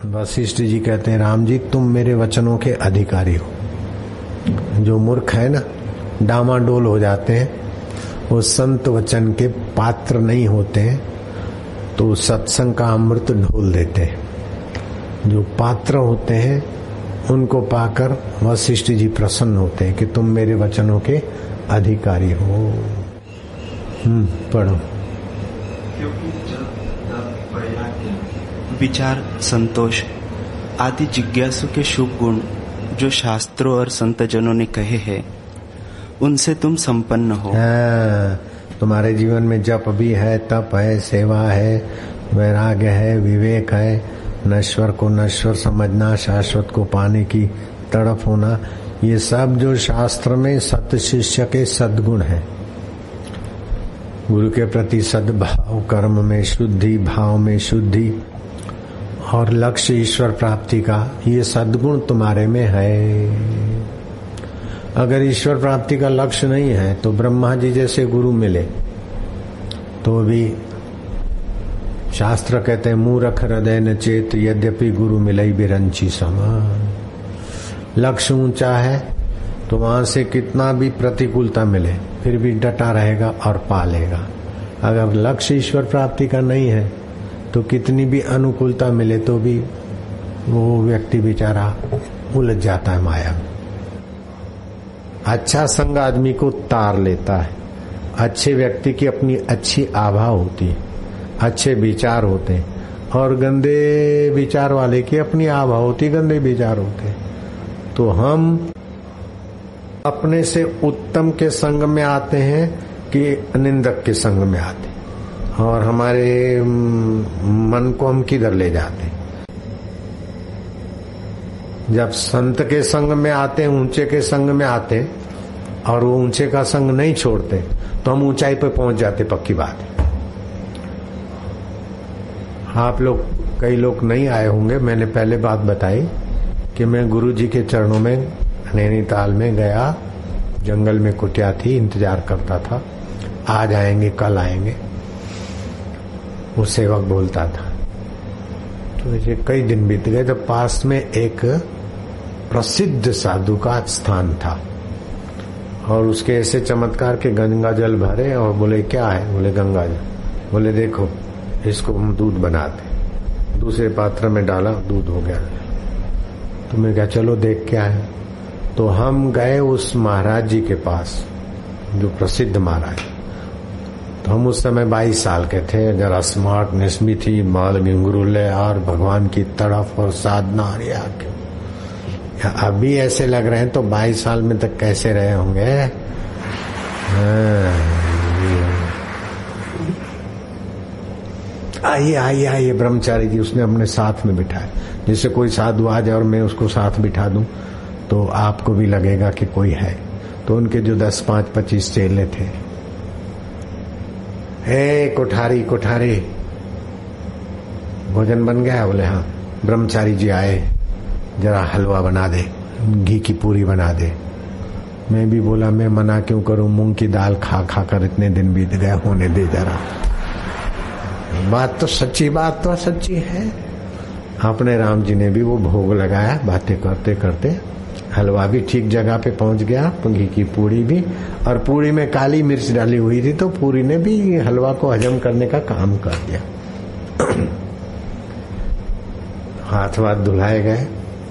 वशिष्ठ जी कहते हैं, राम जी तुम मेरे वचनों के अधिकारी हो। जो मूर्ख है ना, डामाडोल हो जाते हैं, वो संत वचन के पात्र नहीं होते हैं, तो सत्संग का अमृत ढोल देते हैं। जो पात्र होते हैं उनको पाकर वशिष्ठ जी प्रसन्न होते हैं कि तुम मेरे वचनों के अधिकारी हो। पढ़ो। विचार, संतोष आदि जिज्ञासु के शुभ गुण जो शास्त्रों और संत जनों ने कहे हैं, उनसे तुम संपन्न हो। तुम्हारे जीवन में जप भी है, तप है, सेवा है, वैराग्य है, विवेक है, नश्वर को नश्वर समझना, शाश्वत को पाने की तड़प होना, ये सब जो शास्त्र में सत शिष्य के सद्गुण है। गुरु के प्रति सद्भाव, कर्म में शुद्धि, भाव में शुद्धि और लक्ष्य ईश्वर प्राप्ति का, ये सद्गुण तुम्हारे में है। अगर ईश्वर प्राप्ति का लक्ष्य नहीं है तो ब्रह्मा जी जैसे गुरु मिले तो भी शास्त्र कहते हैं मूर्ख हृदय न चेत, यद्यपि गुरु मिलई बिरंची समान। लक्ष्य ऊंचा है तो वहां से कितना भी प्रतिकूलता मिले फिर भी डटा रहेगा और पालेगा। अगर लक्ष्य ईश्वर प्राप्ति का नहीं है तो कितनी भी अनुकूलता मिले तो भी वो व्यक्ति बेचारा उलझ जाता है माया में। अच्छा संग आदमी को तार लेता है। अच्छे व्यक्ति की अपनी अच्छी आभा होती है, अच्छे विचार होते हैं, और गंदे विचार वाले की अपनी आभा होती, गंदे विचार होते। तो हम अपने से उत्तम के संग में आते हैं कि निंदक के संग में आते हैं, और हमारे मन को हम किधर ले जाते हैं। जब संत के संग में आते हैं, ऊंचे के संग में आते हैं, और वो ऊंचे का संग नहीं छोड़ते तो हम ऊंचाई पे पहुंच जाते, पक्की बात है। आप लोग, कई लोग नहीं आए होंगे, मैंने पहले बात बताई कि मैं गुरु जी के चरणों में नैनीताल में गया, जंगल में कुटिया थी, इंतजार करता था, आज आएंगे कल आएंगे, वो सेवक बोलता था। तो ये कई दिन बीत गए, तो पास में एक प्रसिद्ध साधु का स्थान था, और उसके ऐसे चमत्कार के गंगा जल भरे, और बोले क्या है? बोले गंगा जल। बोले देखो इसको हम दूध बनाते। दूसरे पात्र में डाला, दूध हो गया। तो मैं क्या, चलो देख क्या है। तो हम गए उस महाराज जी के पास, जो प्रसिद्ध महाराज। तो हम उस समय 22 साल के थे, जरा स्मार्टनेस भी थी, बाल घुंघरूले, और भगवान की तड़फ और साधना। अभी ऐसे लग रहे हैं तो 22 साल में तक कैसे रहे होंगे। आइए आइए आइए ब्रह्मचारी जी, उसने अपने साथ में बिठाया। जैसे कोई साधु आ जाए और मैं उसको साथ बिठा दूं तो आपको भी लगेगा कि कोई है। तो उनके जो 10, 5, 25 चेले थे, हे कोठारी कोठारी, भोजन बन गया? बोले हाँ। ब्रह्मचारी जी आए, जरा हलवा बना दे, घी की पूरी बना दे। मैं भी बोला मैं मना क्यों करूं, मूंग की दाल खा खा कर इतने दिन बीत गए, होने दे जरा। बात तो सच्ची, बात तो सच्ची है। अपने राम जी ने भी वो भोग लगाया, बातें करते करते हलवा भी ठीक जगह पे पहुंच गया, घी की पूरी भी, और पूरी में काली मिर्च डाली हुई थी, तो पूरी ने भी हलवा को हजम करने का काम कर दिया। हाथ वाथ धुलाए गए।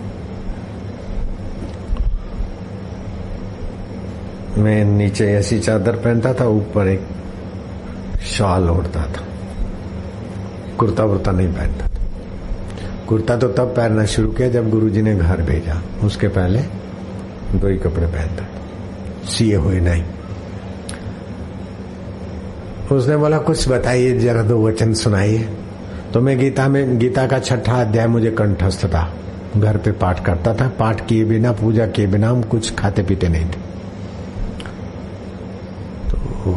मैं नीचे ऐसी चादर पहनता था, ऊपर एक शॉल ओढ़ता था, कुर्ता वुर्ता नहीं पहनता था। कुर्ता तो तब पहनना शुरू किया जब गुरुजी ने घर भेजा, उसके पहले 2 ही कपड़े पहनता था, सिए हुए नहीं। उसने बोला कुछ बताइए, जरा 2 वचन सुनाइए। तो मैं गीता का 6ठा अध्याय मुझे कंठस्थ था, घर पे पाठ करता था। पाठ किए बिना, पूजा किए बिना हम कुछ खाते पीते नहीं थे। तो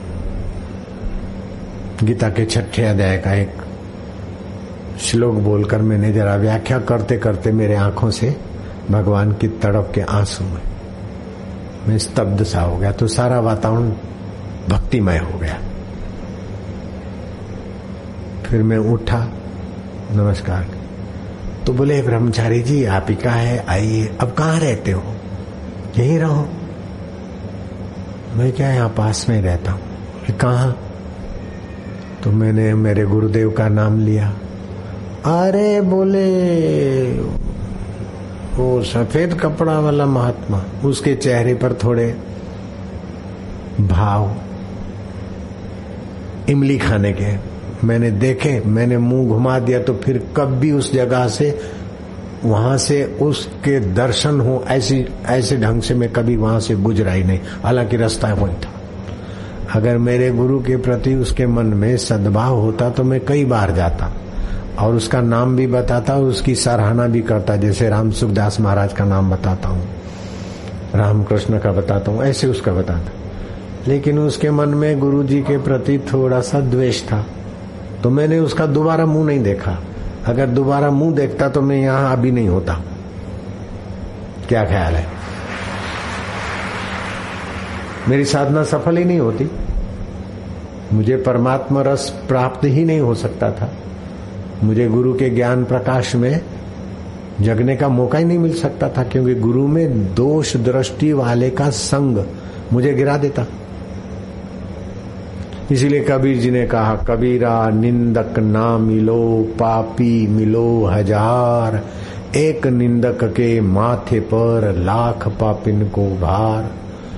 गीता के 6ठे अध्याय का एक श्लोक बोलकर मैंने जरा व्याख्या करते करते मेरे आंखों से भगवान की तड़प के आंसू में मैं स्तब्ध सा हो गया। तो सारा वातावरण भक्तिमय हो गया। फिर मैं उठा, नमस्कार। तो बोले ब्रह्मचारी जी आप ही का है, आइए। अब कहाँ रहते हो? यहीं रहो। मैं क्या यहाँ पास में रहता हूँ। कहाँ? तो मैंने मेरे गुरुदेव का नाम लिया। अरे बोले वो सफेद कपड़ा वाला महात्मा, उसके चेहरे पर थोड़े भाव इमली खाने के मैंने देखे। मैंने मुंह घुमा दिया तो फिर कभी उस जगह से वहां से उसके दर्शन हो ऐसे ढंग से मैं कभी वहां से गुजरा ही नहीं, हालांकि रास्ता वही था। अगर मेरे गुरु के प्रति उसके मन में सद्भाव होता तो मैं कई बार जाता और उसका नाम भी बताता और उसकी सराहना भी करता, जैसे राम सुखदास महाराज का नाम बताता हूँ, रामकृष्ण का बताता हूँ, ऐसे उसका बताता। लेकिन उसके मन में गुरु जी के प्रति थोड़ा सा द्वेष था, तो मैंने उसका दोबारा मुंह नहीं देखा। अगर दोबारा मुंह देखता तो मैं यहां अभी नहीं होता। क्या ख्याल है? मेरी साधना सफल ही नहीं होती, मुझे परमात्मा रस प्राप्त ही नहीं हो सकता था, मुझे गुरु के ज्ञान प्रकाश में जगने का मौका ही नहीं मिल सकता था, क्योंकि गुरु में दोष दृष्टि वाले का संग मुझे गिरा देता। इसीलिए कबीर जी ने कहा, कबीरा निंदक ना मिलो पापी मिलो हजार, एक निंदक के माथे पर लाख पापिन को भार।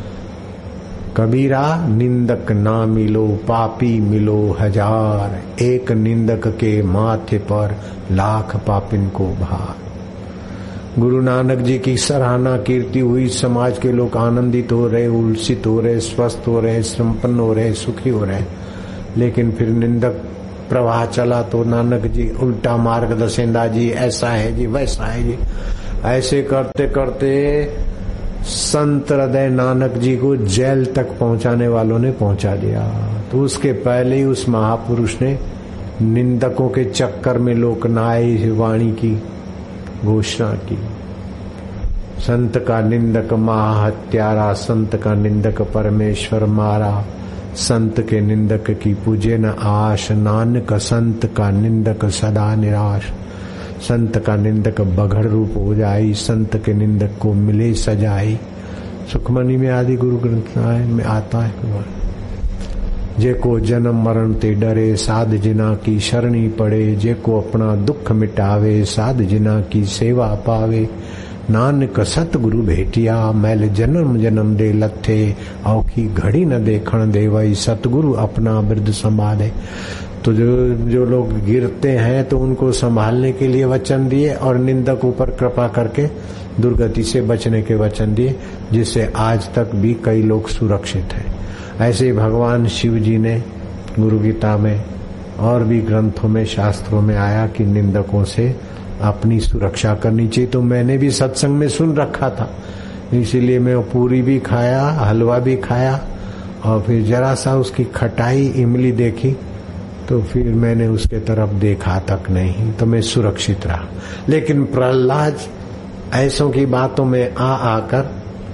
कबीरा निंदक ना मिलो पापी मिलो हजार, एक निंदक के माथे पर लाख पापिन को भार। गुरु नानक जी की सराहना कीर्ति हुई, समाज के लोग आनंदित हो रहे, उल्सित हो रहे, स्वस्थ हो रहे, संपन्न हो रहे, सुखी हो रहे। लेकिन फिर निंदक प्रवाह चला तो नानक जी उल्टा मार्ग दसेंदा जी, ऐसा है जी, वैसा है जी। ऐसे करते करते संत हृदय नानक जी को जेल तक पहुंचाने वालों ने पहुंचा दिया। तो उसके पहले ही उस महापुरुष ने निंदकों के चक्कर में लोकनाय वाणी की घोषणा की। संत का निंदक महाहत्यारा, संत का निंदक परमेश्वर मारा, संत के निंदक की पूजे न आश, नानक संत का निंदक सदा निराश। संत का निंदक बघड़ रूप हो जाई, संत के निंदक को मिले सजाई। सुखमनी में आदि गुरु ग्रंथ में आता है, जेको जन्म मरण ते डरे, साध जिना की शरणी पड़े, जेको अपना दुख मिटावे, साध जिना की सेवा पावे। नानक सतगुरु भेटिया, मैल जन्म जन्म दे लथे, औखी घड़ी न देखण देवई, सतगुरु अपना बिरद संभाले। तो जो लोग गिरते हैं तो उनको संभालने के लिए वचन दिए और निंदक ऊपर कृपा करके दुर्गति से बचने के वचन दिए, जिससे आज तक भी कई लोग सुरक्षित हैं। ऐसे ही भगवान शिव जी ने गुरु गीता में और भी ग्रंथों में शास्त्रों में आया कि निंदकों से अपनी सुरक्षा करनी चाहिए। तो मैंने भी सत्संग में सुन रखा था, इसीलिए मैं पूरी भी खाया, हलवा भी खाया, और फिर जरा सा उसकी खटाई इमली देखी तो फिर मैंने उसके तरफ देखा तक नहीं, तो मैं सुरक्षित रहा। लेकिन प्रहलाद ऐसों की बातों में आकर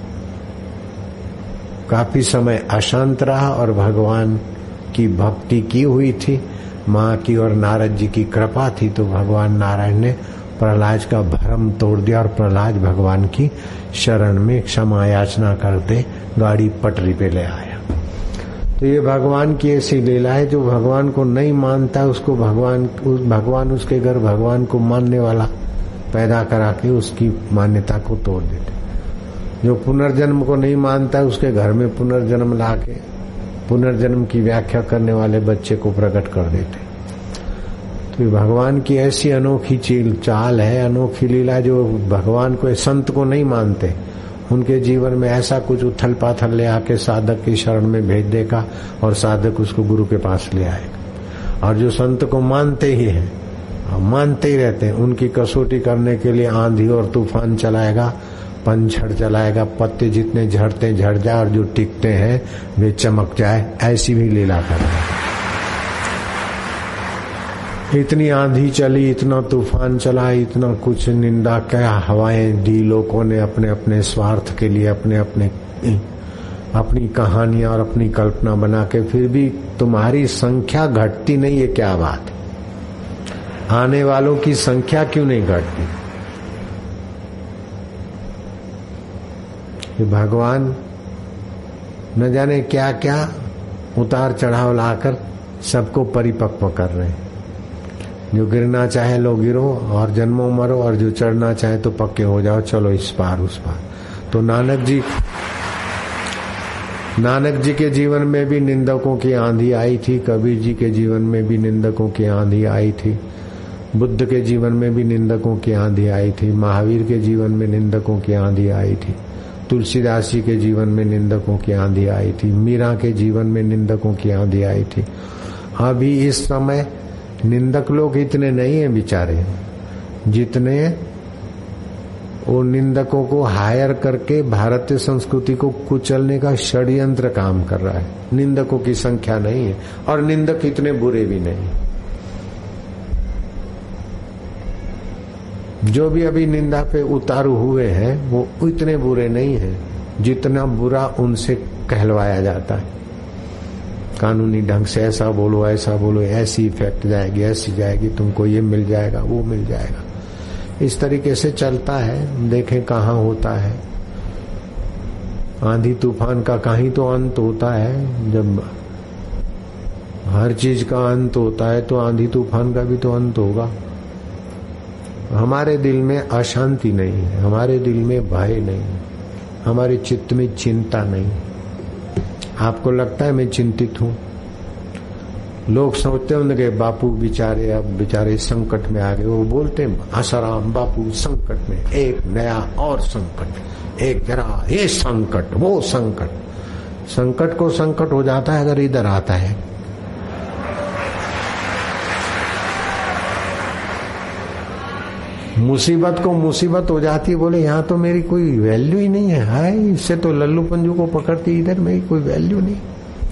काफी समय अशांत रहा और भगवान की भक्ति की हुई थी, माँ की और नारद जी की कृपा थी, तो भगवान नारायण ने प्रहलाद का भ्रम तोड़ दिया और प्रहलाद भगवान की शरण में क्षमा याचना करते गाड़ी पटरी पे ले आया। तो ये भगवान की ऐसी लीला है, जो भगवान को नहीं मानता उसको भगवान उसके घर भगवान को मानने वाला पैदा करा के उसकी मान्यता को तोड़ देते। जो पुनर्जन्म को नहीं मानता उसके घर में पुनर्जन्म ला के पुनर्जन्म की व्याख्या करने वाले बच्चे को प्रकट कर देते। तो भगवान की ऐसी अनोखी चाल है, अनोखी लीला, जो भगवान को संत को नहीं मानते उनके जीवन में ऐसा कुछ उथल पाथल ले आके साधक की शरण में भेज देगा और साधक उसको गुरु के पास ले आएगा। और जो संत को मानते ही हैं, मानते ही रहते हैं, उनकी कसौटी करने के लिए आंधी और तूफान चलाएगा, पंछड़ चलाएगा, पत्ते जितने झड़ते झड़ जाए और जो टिकते हैं वे चमक जाए, ऐसी भी लीला करेगा। इतनी आंधी चली, इतना तूफान चला, इतना कुछ निंदा क्या हवाएं दी लोगों ने अपने अपने स्वार्थ के लिए, अपनी कहानियां और अपनी कल्पना बना के, फिर भी तुम्हारी संख्या घटती नहीं है, क्या बात है? आने वालों की संख्या क्यों नहीं घटती? कि भगवान न जाने क्या क्या उतार चढ़ाव लाकर सबको परिपक्व कर रहे हैं। जो गिरना चाहे लो गिरो और जन्मों मरो, और जो चढ़ना चाहे तो पक्के हो जाओ, चलो इस पार उस पार। तो नानक जी के जीवन में भी निंदकों की आंधी आई थी, कबीर जी के जीवन में भी निंदकों की आंधी आई थी, बुद्ध के जीवन में भी निंदकों की आंधी आई थी, महावीर के जीवन में निंदकों की आंधी आई थी, तुलसीदास जी के जीवन में निंदकों की आंधी आई थी, मीरा के जीवन में निंदकों की आंधी आई थी। अभी इस समय निंदक लोग इतने नहीं है बेचारे, जितने वो निंदकों को हायर करके भारतीय संस्कृति को कुचलने का षड्यंत्र काम कर रहा है। निंदकों की संख्या नहीं है, और निंदक इतने बुरे भी नहीं। जो भी अभी निंदा पे उतारू हुए हैं वो इतने बुरे नहीं हैं जितना बुरा उनसे कहलवाया जाता है। कानूनी ढंग से ऐसा बोलो, ऐसी इफेक्ट जाएगी, ऐसी जाएगी, तुमको ये मिल जाएगा, वो मिल जाएगा। इस तरीके से चलता है। देखें कहाँ होता है आंधी तूफान का, कहीं तो अंत होता है। जब हर चीज का अंत होता है तो आंधी तूफान का भी तो अंत होगा। हमारे दिल में अशांति नहीं है, हमारे दिल में भय नहीं है, हमारे चित्त में चिंता नहीं। आपको लगता है मैं चिंतित हूं? लोग सोचते होंगे कि बापू बेचारे अब बेचारे संकट में आ गए। वो बोलते हैं आसाराम बापू संकट में, एक नया और संकट, एक जरा ये संकट वो संकट। संकट को संकट हो जाता है अगर इधर आता है। मुसीबत को मुसीबत हो जाती है, बोले यहाँ तो मेरी कोई वैल्यू ही नहीं है। हाय, इससे तो लल्लू पंजू को पकड़ती, इधर मेरी कोई वैल्यू नहीं।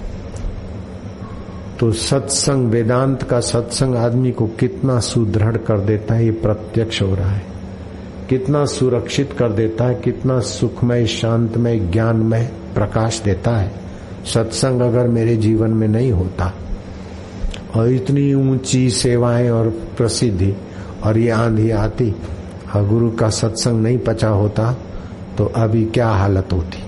तो सत्संग, वेदांत का सत्संग आदमी को कितना सुदृढ़ कर देता है ये प्रत्यक्ष हो रहा है। कितना सुरक्षित कर देता है, कितना सुखमय, शांतमय, ज्ञानमय प्रकाश देता है। सत्संग अगर मेरे जीवन में नहीं होता और इतनी ऊंची सेवाएं और प्रसिद्धि और ये आंधी आती और गुरु का सत्संग नहीं पचा होता तो अभी क्या हालत होती।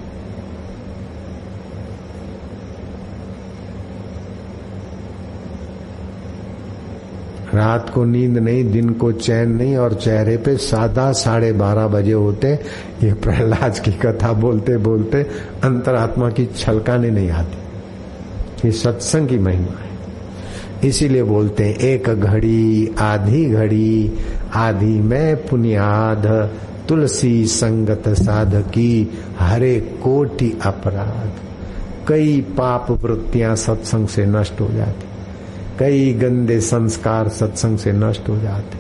रात को नींद नहीं, दिन को चैन नहीं, और चेहरे पे 12:30 बजे होते। ये प्रहलाद की कथा बोलते बोलते अंतरात्मा की छलकाने नहीं आती। ये सत्संग की महिमा है। इसीलिए बोलते हैं एक घड़ी आधी घड़ी, आधी में पुनियाद, तुलसी संगत साधकी, हरे कोटि अपराध। कई पाप वृत्तियां सत्संग से नष्ट हो जाती, कई गंदे संस्कार सत्संग से नष्ट हो जाते।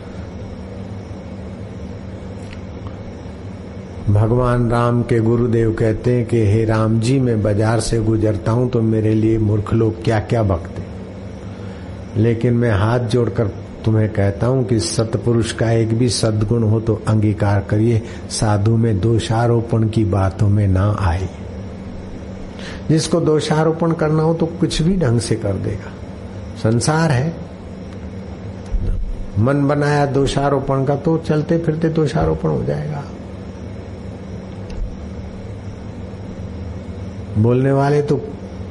भगवान राम के गुरुदेव कहते हैं कि हे राम जी, मैं बाजार से गुजरता हूं तो मेरे लिए मूर्ख लोग क्या क्या बकते, लेकिन मैं हाथ जोड़कर तुम्हें कहता हूं कि सत्पुरुष का एक भी सद्गुण हो तो अंगीकार करिए, साधु में दोषारोपण की बातों में ना आए। जिसको दोषारोपण करना हो तो कुछ भी ढंग से कर देगा। संसार है, मन बनाया दोषारोपण का तो चलते फिरते दोषारोपण हो जाएगा। बोलने वाले तो,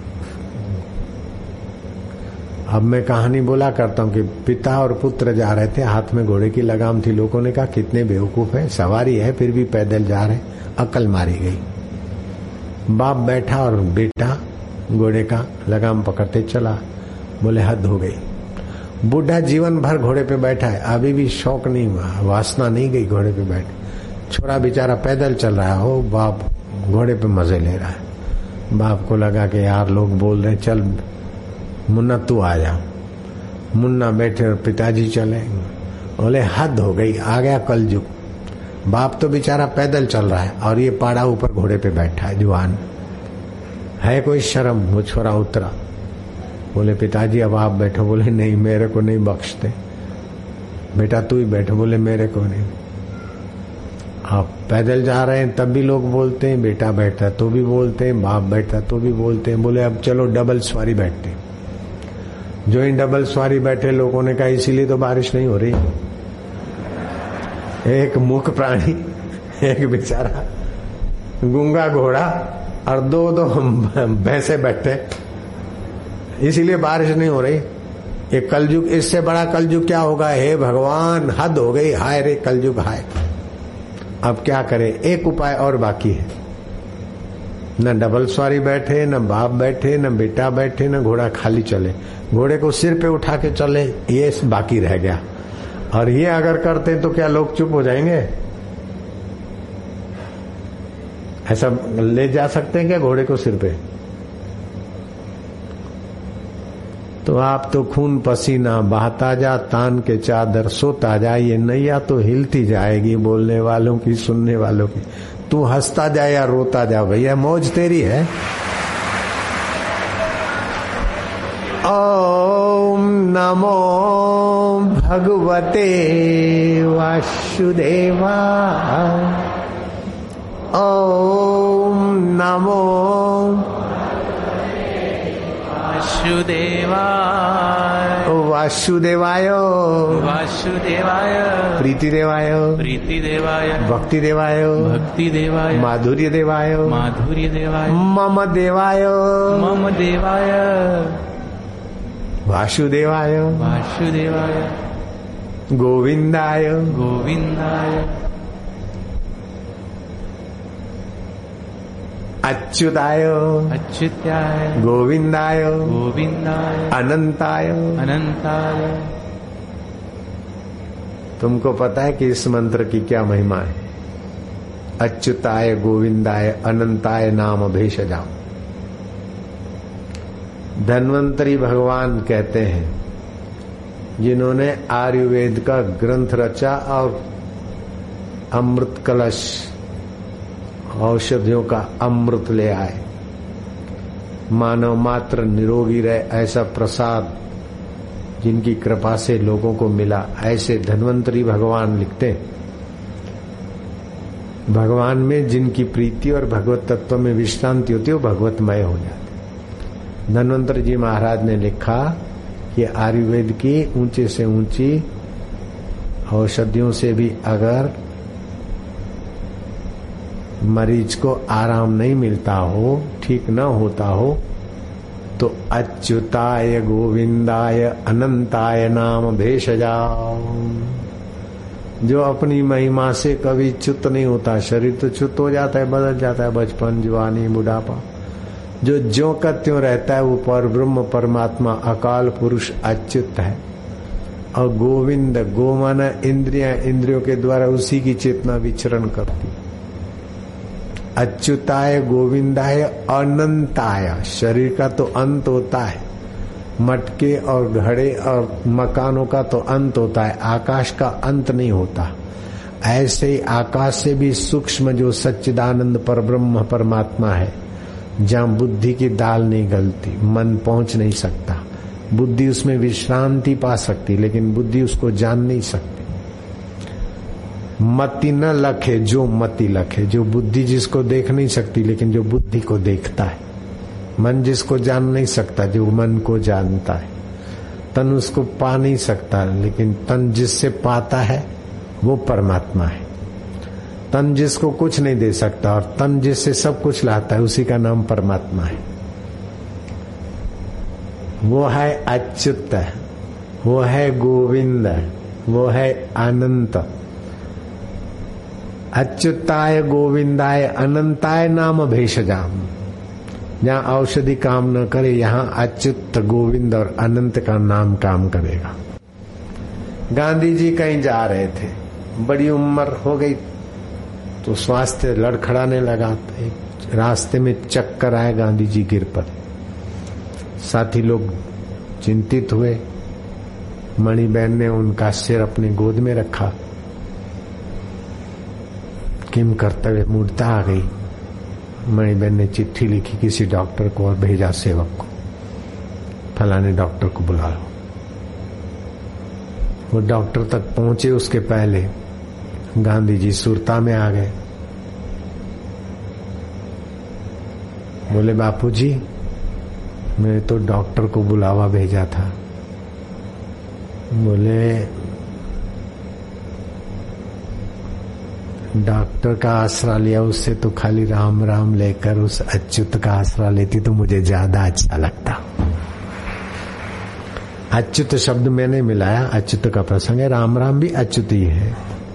अब मैं कहानी बोला करता हूं कि पिता और पुत्र जा रहे थे, हाथ में घोड़े की लगाम थी। लोगों ने कहा कितने बेवकूफ है, सवारी है फिर भी पैदल जा रहे, अकल मारी गई। बाप बैठा और बेटा घोड़े का लगाम पकड़ते चला। बोले हद हो गई। बूढ़ा जीवन भर घोड़े पे बैठा है, अभी भी शौक नहीं हुआ, वासना नहीं गई घोड़े पे बैठे। छोरा बेचारा पैदल चल रहा हो, बाप घोड़े पे मजे ले रहा है। बाप को लगा कि यार लोग बोल रहे चल मुन्ना तू आ जा। मुन्ना बैठे और पिताजी चले। बोले हद हो गई, आ गया कलयुग। बाप तो बेचारा पैदल चल रहा है और ये पाड़ा ऊपर घोड़े पे बैठा है, जवान है, कोई शर्म। वो छोरा उतरा, बोले पिताजी अब आप बैठो। बोले नहीं, मेरे को नहीं बख्शते। बेटा तू ही बैठो। बोले मेरे को नहीं। आप पैदल जा रहे हैं तब भी लोग बोलते हैं, बेटा बैठता तो भी बोलते हैं, बाप बैठता तो भी बोलते हैं। बोले अब चलो डबल सवारी बैठते। जो इन डबल सवारी बैठे लोगों ने कहा इसीलिए तो बारिश नहीं हो रही। एक मूक प्राणी, एक बेचारा गूंगा घोड़ा और दो भैंसे बैठे, इसीलिए बारिश नहीं हो रही। ये कलयुग, इससे बड़ा कलयुग क्या होगा? हे भगवान, हद हो गई, हाय रे कलयुग हाय। अब क्या करें? एक उपाय और बाकी है। न डबल सवारी बैठे, न बाप बैठे, न बेटा बैठे, न घोड़ा खाली चले। घोड़े को सिर पे उठा के चले, ये बाकी रह गया। और ये अगर करते तो क्या लोग चुप हो जाएंगे? ऐसा ले जा सकते हैं क्या घोड़े को सिर पे? तो आप तो खून पसीना बहाता जा, तान के चादर सोता जा, ये नैया तो हिलती जाएगी बोलने वालों की, सुनने वालों की। तू हंसता जा या रोता जा, भैया मौज तेरी है। ओम नमो भगवते वासुदेवाय। ओम नमो वासुदेवाय वासुदेवाय प्रीतिदेवाय प्रीतिदेवाय भक्तिदेवाय भक्तिदेवाय माधुर्यदेवाय माधुर्यदेवाय मम देवाय मम देवाय वासुदेवाय वासुदेवाय गोविंदाय गोविंदाय अच्युताय अच्युताय गोविंदाय गोविंदाय अनंताय अनंताय। तुमको पता है कि इस मंत्र की क्या महिमा है? अच्युताय गोविंदाय अनंताय नाम भेषजाम। धन्वंतरी भगवान कहते हैं, जिन्होंने आयुर्वेद का ग्रंथ रचा और अमृत कलश औषधियों का अमृत ले आए, मानव मात्र निरोगी रहे, ऐसा प्रसाद जिनकी कृपा से लोगों को मिला, ऐसे धन्वंतरी भगवान लिखते हैं। भगवान में जिनकी प्रीति और भगवत तत्व में विश्रांति होती है वो भगवतमय हो जाते। धन्वंतरी जी महाराज ने लिखा कि आयुर्वेद की ऊंचे से ऊंची औषधियों से भी अगर मरीज को आराम नहीं मिलता हो, ठीक न होता हो, तो अच्युताय गोविंदाय अनंताय नाम भेषजाओ। जो अपनी महिमा से कभी च्युत नहीं होता, शरीर तो च्युत हो जाता है, बदल जाता है, बचपन जवानी बुढ़ापा, जो ज्यों का त्यों रहता है वो पर ब्रह्म परमात्मा अकाल पुरुष अच्युत है। और गोविंद, गो माना इंद्रियां, इंद्रियों के द्वारा उसी की चेतना विचरण करती। अच्युताय गोविंदाय अनंताय, शरीर का तो अंत होता है, मटके और घड़े और मकानों का तो अंत होता है, आकाश का अंत नहीं होता। ऐसे ही आकाश से भी सूक्ष्म जो सच्चिदानंद परब्रह्म परमात्मा है, जहाँ बुद्धि की दाल नहीं गलती, मन पहुंच नहीं सकता, बुद्धि उसमें विश्रांति पा सकती, लेकिन बुद्धि उसको जान नहीं सकती। मति न लखे जो मति लखे, जो बुद्धि जिसको देख नहीं सकती लेकिन जो बुद्धि को देखता है। मन जिसको जान नहीं सकता, जो मन को जानता है। तन उसको पा नहीं सकता, लेकिन तन जिससे पाता है वो परमात्मा है। तन जिसको कुछ नहीं दे सकता और तन जिससे सब कुछ लाता है, उसी का नाम परमात्मा है। वो है अच्युत, वो है गोविंद, वो है अनंत। अच्युताय गोविंदाय अनंताय नाम भेषजाम। जहाँ औषधि काम न करे, यहाँ अच्युत गोविंद और अनंत का नाम काम करेगा। गांधी जी कहीं जा रहे थे, बड़ी उम्र हो गई तो स्वास्थ्य लड़खड़ाने लगा। रास्ते में चक्कर आए, गांधी जी गिर पड़े। साथी लोग चिंतित हुए। मणिबेन ने उनका सिर अपनी गोद में रखा। किम करते हुए मूर्ता आ गई। मणिबेन ने चिट्ठी लिखी किसी डॉक्टर को और भेजा सेवक को, फलाने डॉक्टर को बुला लो। वो डॉक्टर तक पहुंचे उसके पहले गांधी जी सुरता में आ गए। बोले बापूजी, मैंने तो डॉक्टर को बुलावा भेजा था, बोले डॉक्टर का आसरा लिया, उससे तो खाली राम राम लेकर उस अच्युत का आसरा लेती तो मुझे ज्यादा अच्छा लगता। अच्युत शब्द मैंने मिलाया, अच्युत का प्रसंग है, राम राम भी अच्युत ही है।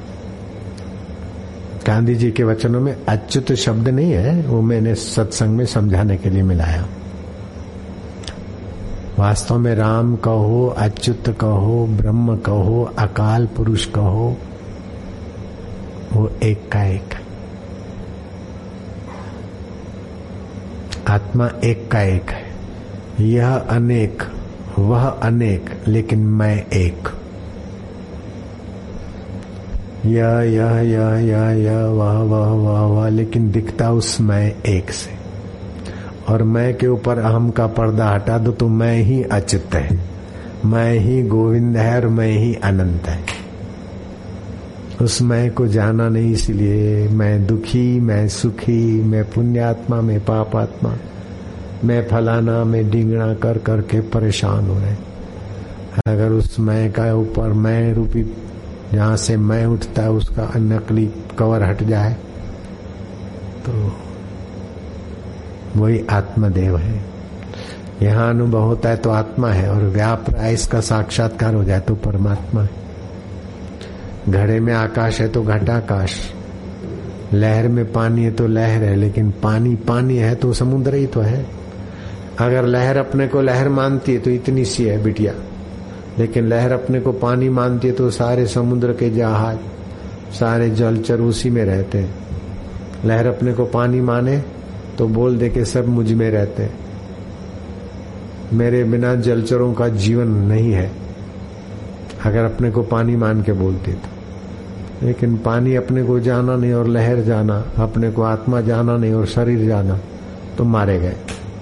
गांधी जी के वचनों में अच्युत शब्द नहीं है, वो मैंने सत्संग में समझाने के लिए मिलाया। वास्तव में राम कहो, अच्युत कहो, ब्रह्म कहो, अकाल पुरुष कहो, वो एक का एक। आत्मा एक का एक है। यह अनेक, वह अनेक, लेकिन मैं एक। यह वह, लेकिन दिखता उस मैं एक से। और मैं के ऊपर अहम का पर्दा हटा दो तो मैं ही अच्युत है, मैं ही गोविंद है और मैं ही अनंत है। उस मैं को जाना नहीं, इसलिए मैं दुखी, मैं सुखी, मैं पुण्यात्मा, मैं पापात्मा, मैं फलाना, मैं डिंगना कर करके परेशान हो रहे। अगर उस मैं का ऊपर मैं रूपी जहां से मैं उठता है उसका नकली कवर हट जाए तो वही आत्मदेव है। यहाँ अनुभव होता है तो आत्मा है, और व्याप रहा है इसका साक्षात्कार हो जाए तो परमात्मा है। घड़े में आकाश है तो घटाकाश, लहर में पानी है तो लहर है, लेकिन पानी पानी है तो समुद्र ही तो है। अगर लहर अपने को लहर मानती है तो इतनी सी है बिटिया, लेकिन लहर अपने को पानी मानती है तो सारे समुद्र के जहाज, सारे जलचर उसी में रहते हैं। लहर अपने को पानी माने तो बोल दे के सब मुझ में रहते हैं, मेरे बिना जलचरों का जीवन नहीं है, अगर अपने को पानी मान के बोलती तो। लेकिन पानी अपने को जाना नहीं और लहर जाना, अपने को आत्मा जाना नहीं और शरीर जाना तो मारे गए।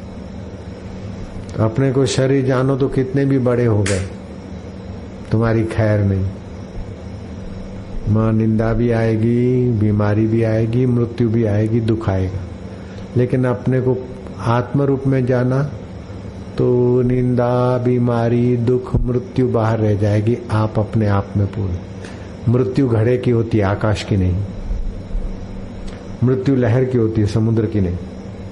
तो अपने को शरीर जानो तो कितने भी बड़े हो गए तुम्हारी खैर नहीं। मां निंदा भी आएगी, बीमारी भी आएगी, मृत्यु भी आएगी, दुख आएगा। लेकिन अपने को आत्म रूप में जाना तो निंदा, बीमारी, दुख, मृत्यु बाहर रह जाएगी, आप अपने आप में पूर्ण। मृत्यु घड़े की होती है, आकाश की नहीं। मृत्यु लहर की होती है, समुद्र की नहीं।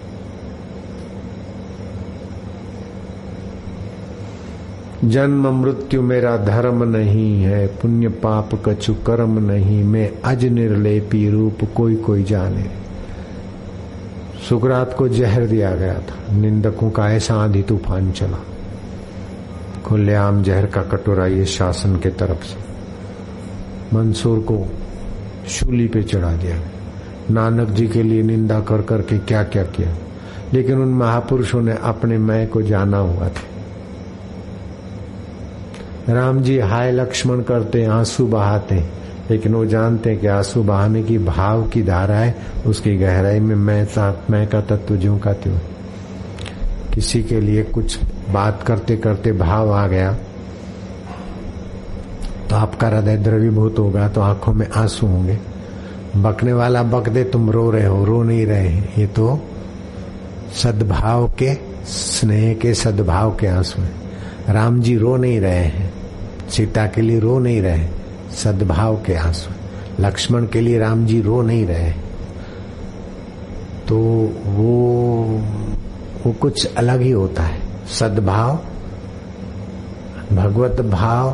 जन्म मृत्यु मेरा धर्म नहीं है, पुण्य पाप कछु कर्म नहीं, मैं अज निर्लेपी रूप कोई कोई जाने। सुकरात को जहर दिया गया था, निंदकों का ऐसा आंधी तूफान चला, खुलेआम जहर का कटोरा ये शासन के तरफ से। मंसूर को शूली पे चढ़ा दिया। नानक जी के लिए निंदा कर करके क्या क्या किया, लेकिन उन महापुरुषों ने अपने मैं को जाना हुआ था। राम जी हाय लक्ष्मण करते, आंसू बहाते, लेकिन वो जानते हैं कि आंसू बहाने की भाव की धारा है, उसकी गहराई में मैं का तत्व ज्यों का त्यों। किसी के लिए कुछ बात करते करते भाव आ गया तो आपका हृदय द्रवीभूत होगा, तो आंखों में आंसू होंगे। बकने वाला बक दे, तुम रो रहे हो, रो नहीं रहे, ये तो सद्भाव के, स्नेह के, सद्भाव के आंसू हैं। राम जी रो नहीं रहे हैं, सीता के लिए रो नहीं रहे, सद्भाव के आंसू। लक्ष्मण के लिए राम जी रो नहीं रहे, तो वो कुछ अलग ही होता है। सद्भाव, भगवत भाव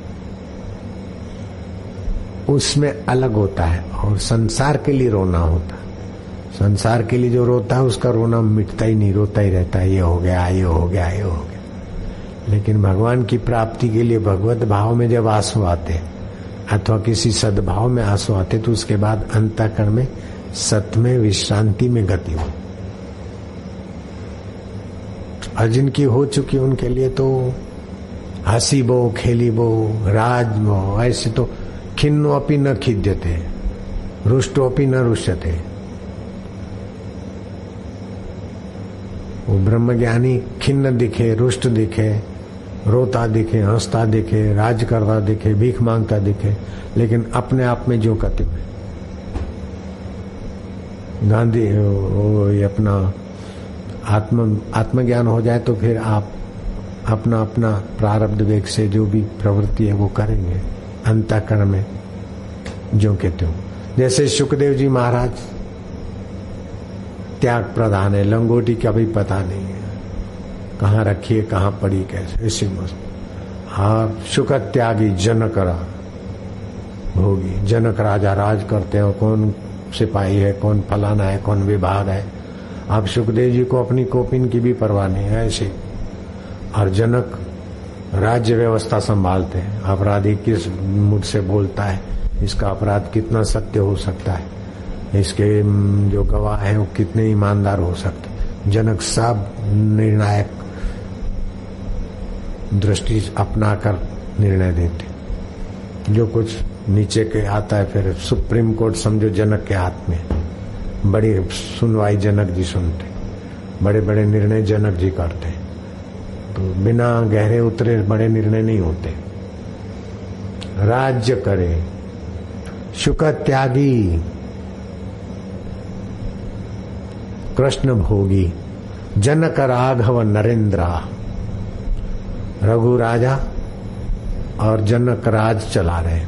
उसमें अलग होता है, और संसार के लिए रोना होता है। संसार के लिए जो रोता है उसका रोना मिटता ही नहीं, रोता ही रहता है, ये हो गया, ये हो गया, ये हो गया। लेकिन भगवान की प्राप्ति के लिए भगवत भाव में जब आंसू आते अथवा किसी सद्भाव में आंसू आते तो उसके बाद अंतःकरण में सत्य में, विश्रांति में गति हो। और जिनकी हो चुकी उनके लिए तो हसी बो, खेली बो, राज बो, ऐसे तो खिन्नो अपि न खिद्यते, रुष्टो अपि न रुष्यते। वो ब्रह्मज्ञानी खिन्न दिखे, रुष्ट दिखे, रोता दिखे, हंसता दिखे, राज करता दिखे, भीख मांगता दिखे, लेकिन अपने आप में जो कहते हैं गांधी ये अपना आत्मज्ञान हो जाए तो फिर आप अपना अपना प्रारब्ध वेग से जो भी प्रवृत्ति है वो करेंगे अंतःकरण में जो के त्यों। जैसे सुखदेव जी महाराज त्याग प्रधान है, लंगोटी का भी पता नहीं है कहाँ रखिए कहाँ पड़ी कैसे, इसी मस्त। हाँ, शुक त्यागी जनक भोगी। जनक राजा राज करते हैं, कौन सिपाही है, कौन फलाना है, कौन विभाग है। आप सुखदेव जी को अपनी कोपिन की भी परवाह नहीं है ऐसे। और जनक राज्य व्यवस्था संभालते हैं। अपराधी किस मुझ से बोलता है, इसका अपराध कितना सत्य हो सकता है, इसके जो गवाह हैं वो कितने ईमानदार हो सकते। जनक सब निर्णायक दृष्टि अपनाकर निर्णय देते। जो कुछ नीचे के आता है फिर सुप्रीम कोर्ट समझो जनक के हाथ में। बड़ी सुनवाई जनक जी सुनते, बड़े बड़े निर्णय जनक जी करते। तो बिना गहरे उतरे बड़े निर्णय नहीं होते। राज्य करे, शुक त्यागी, कृष्ण भोगी, जनक राघव नरेंद्र। रघु राजा और जनक राज चला रहे,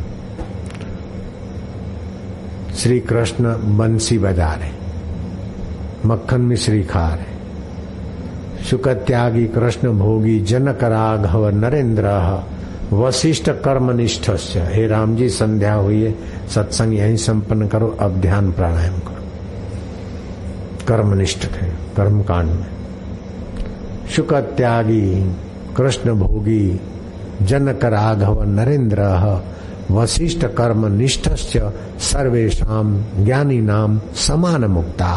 श्री कृष्ण बंसी बजा रहे, मक्खन मिश्री खा रहे। शुक त्यागी कृष्ण भोगी जनक राघव नरेंद्र वशिष्ठ कर्मनिष्ठ। हे राम जी, संध्या हुई है, सत्संग यहीं संपन्न करो, अब ध्यान प्राणायाम करो। कर्मनिष्ठ थे कर्म कांड में। शुक त्यागी कृष्ण भोगी जनक राघव नरेंद्र वशिष्ठ कर्म निष्ठश्च सर्वेषाम ज्ञानी नाम समान मुक्ता।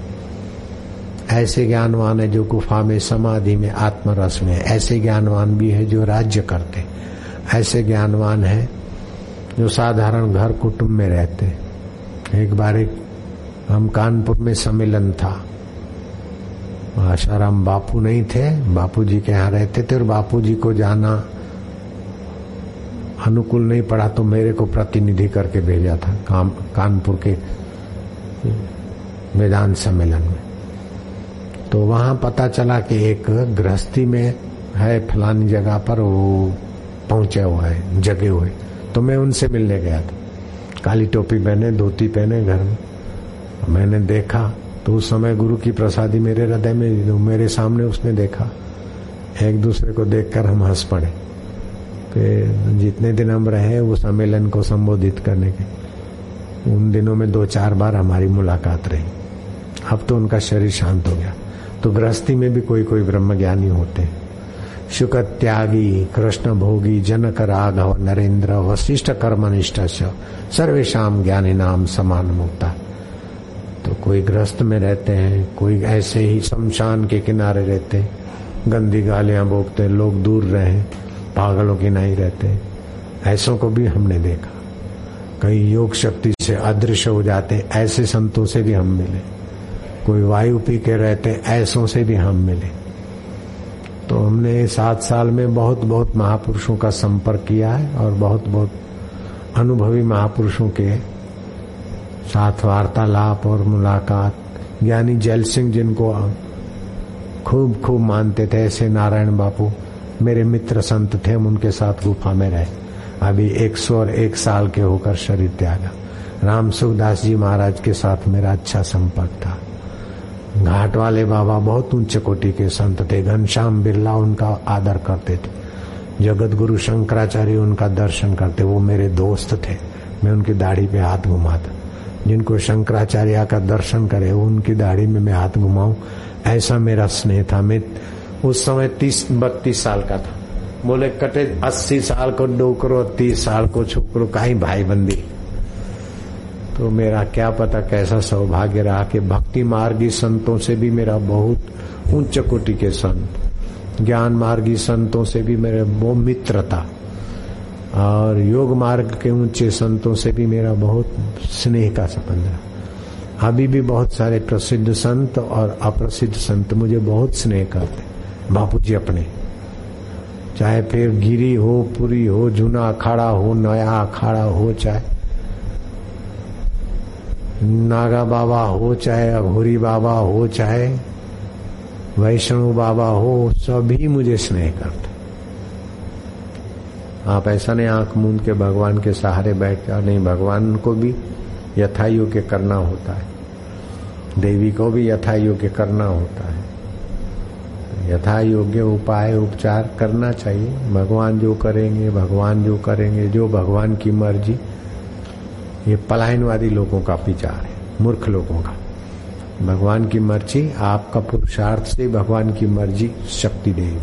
ऐसे ज्ञानवान है जो गुफा में समाधि में आत्मरस में। ऐसे ज्ञानवान भी है जो राज्य करते। ऐसे ज्ञानवान है जो साधारण घर कुटुंब में रहते। एक बार हम कानपुर में सम्मेलन था, आशाराम बापू नहीं थे, बापू जी के यहाँ रहते थे और बापू जी को जाना अनुकूल नहीं पड़ा तो मेरे को प्रतिनिधि करके भेजा था कानपुर के वेदांत सम्मेलन में। तो वहां पता चला कि एक गृहस्थी में है फलानी जगह पर, वो पहुंचे हुआ है जगे हुए। तो मैं उनसे मिलने गया था। काली टोपी पहने, धोती पहने, घर में। मैंने देखा तो उस समय गुरु की प्रसादी मेरे हृदय में, मेरे सामने उसने देखा। एक दूसरे को देखकर हम हंस पड़े कि जितने दिन हम रहे वो सम्मेलन को संबोधित करने के, उन दिनों में 2-4 बार हमारी मुलाकात रही। अब तो उनका शरीर शांत हो गया। तो गृहस्थी में भी कोई कोई ब्रह्मज्ञानी होते। शुक त्यागी कृष्ण भोगी जनक राघव नरेंद्र वशिष्ठ कर्मनिष्ठ सर्वेषाम ज्ञानी नाम समान मुक्ता। तो कोई गृहस्थ में रहते हैं, कोई ऐसे ही शमशान के किनारे रहते, गंदी गालियां बोकते, लोग दूर रहे, पागलों की नहीं रहते। ऐसों को भी हमने देखा। कई योग शक्ति से अदृश्य हो जाते, ऐसे संतों से भी हम मिले। कोई वायु पी के रहते, ऐसों से भी हम मिले। तो हमने 7 साल में बहुत बहुत महापुरुषों का संपर्क किया है और बहुत बहुत अनुभवी महापुरुषों के साथ वार्तालाप और मुलाकात। ज्ञानी जैल सिंह जिनको खूब खूब मानते थे, ऐसे नारायण बापू मेरे मित्र संत थे, हम उनके साथ गुफा में रहे। अभी 101 साल के होकर शरीर त्यागा। राम सुखदास जी महाराज के साथ मेरा अच्छा संपर्क था। घाट वाले बाबा बहुत उच्च कोटि के संत थे। घनश्याम बिरला उनका आदर करते थे। जगत गुरु शंकराचार्य उनका दर्शन करते, वो मेरे दोस्त थे। मैं उनकी दाढ़ी पे हाथ घुमाता। जिनको शंकराचार्य का दर्शन करे उनकी दाढ़ी में मैं हाथ घुमाऊं, ऐसा मेरा स्नेह था। मैं उस समय 30-32 साल का था। बोले कटे 80 साल को डोकरो, 30 साल को छोकरो, काई भाई बंदी। तो मेरा क्या पता कैसा सौभाग्य रहा कि भक्ति मार्गी संतों से भी मेरा बहुत उच्च कोटि के संत, ज्ञान मार्गी संतों से भी मेरे वो मित्र था और योग मार्ग के ऊंचे संतों से भी मेरा बहुत स्नेह का संबंध रहा। अभी भी बहुत सारे प्रसिद्ध संत और अप्रसिद्ध संत मुझे बहुत स्नेह करते। बापूजी अपने, चाहे फिर गिरी हो, पुरी हो, जूना अखाड़ा हो, नया अखाड़ा हो, चाहे नागा बाबा हो, चाहे अघोरी बाबा हो, चाहे वैष्णव बाबा हो, सभी मुझे स्नेह करते। आप ऐसा नहीं आंख मूंद के भगवान के सहारे बैठ जाओ, नहीं, भगवान को भी यथा योग्य करना होता है, देवी को भी यथा योग्य करना होता है। यथा योग्य उपाय उपचार करना चाहिए। भगवान जो करेंगे, भगवान जो करेंगे, जो भगवान की मर्जी। ये पलायनवादी लोगों का विचार है, मूर्ख लोगों का। भगवान की मर्जी, आपका पुरुषार्थ से भगवान की मर्जी शक्ति देगी।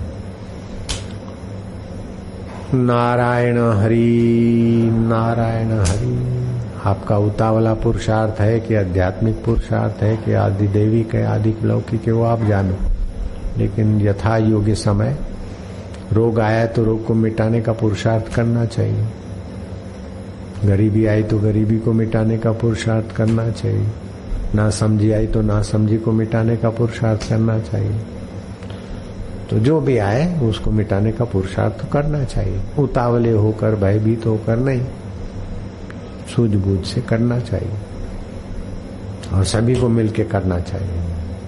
नारायण हरि नारायण हरि। आपका उतावला पुरुषार्थ है कि आध्यात्मिक पुरुषार्थ है कि आदि देविक है, आदि लौकिक है, वो आप जानो। लेकिन यथा योग्य समय रोग आया तो रोग को मिटाने का पुरुषार्थ करना चाहिए। गरीबी आई तो गरीबी को मिटाने का पुरुषार्थ करना चाहिए। ना समझी आई तो ना समझी को मिटाने का पुरुषार्थ करना चाहिए। तो जो भी आए उसको मिटाने का पुरुषार्थ करना चाहिए। उतावले होकर, भयभीत होकर नहीं, सूझबूझ से करना चाहिए और सभी को मिलके करना चाहिए।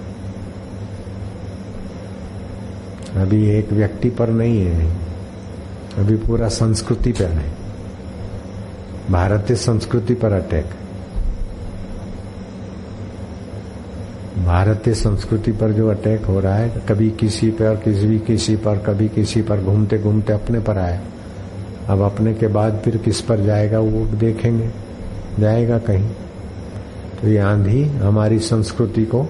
अभी एक व्यक्ति पर नहीं है, अभी पूरा संस्कृति पर है, भारतीय संस्कृति पर अटैक। भारतीय संस्कृति पर जो अटैक हो रहा है, कभी किसी पर, किसी पर, कभी किसी पर, घूमते घूमते अपने पर आया। अब अपने के बाद फिर किस पर जाएगा वो देखेंगे, जाएगा कहीं। तो ये आंधी हमारी संस्कृति को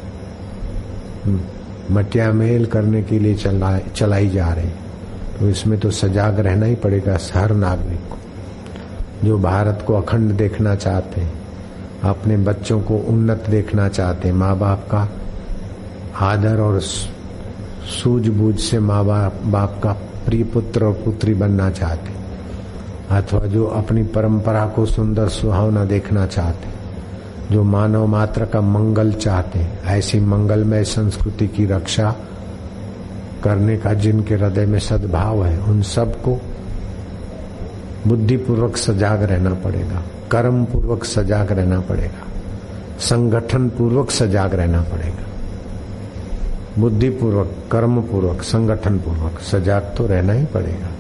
मटियामेल करने के लिए चलाई जा रही। तो इसमें तो सजाग रहना ही पड़ेगा हर नागरिक को, जो भारत को अखंड देखना चाहते हैं, अपने बच्चों को उन्नत देखना चाहते हैं, माँ बाप का आदर और सूझबूझ से माँ बाप का प्रिय पुत्र और पुत्री बनना चाहते, अथवा जो अपनी परंपरा को सुंदर सुहावना देखना चाहते, जो मानव मात्र का मंगल चाहते, ऐसी मंगलमय संस्कृति की रक्षा करने का जिनके हृदय में सद्भाव है, उन सबको बुद्धिपूर्वक सजाग रहना पड़ेगा, कर्म पूर्वक सजाग रहना पड़ेगा, संगठन पूर्वक सजाग रहना पड़ेगा। बुद्धिपूर्वक, कर्म पूर्वक, संगठन पूर्वक सजाग तो रहना ही पड़ेगा।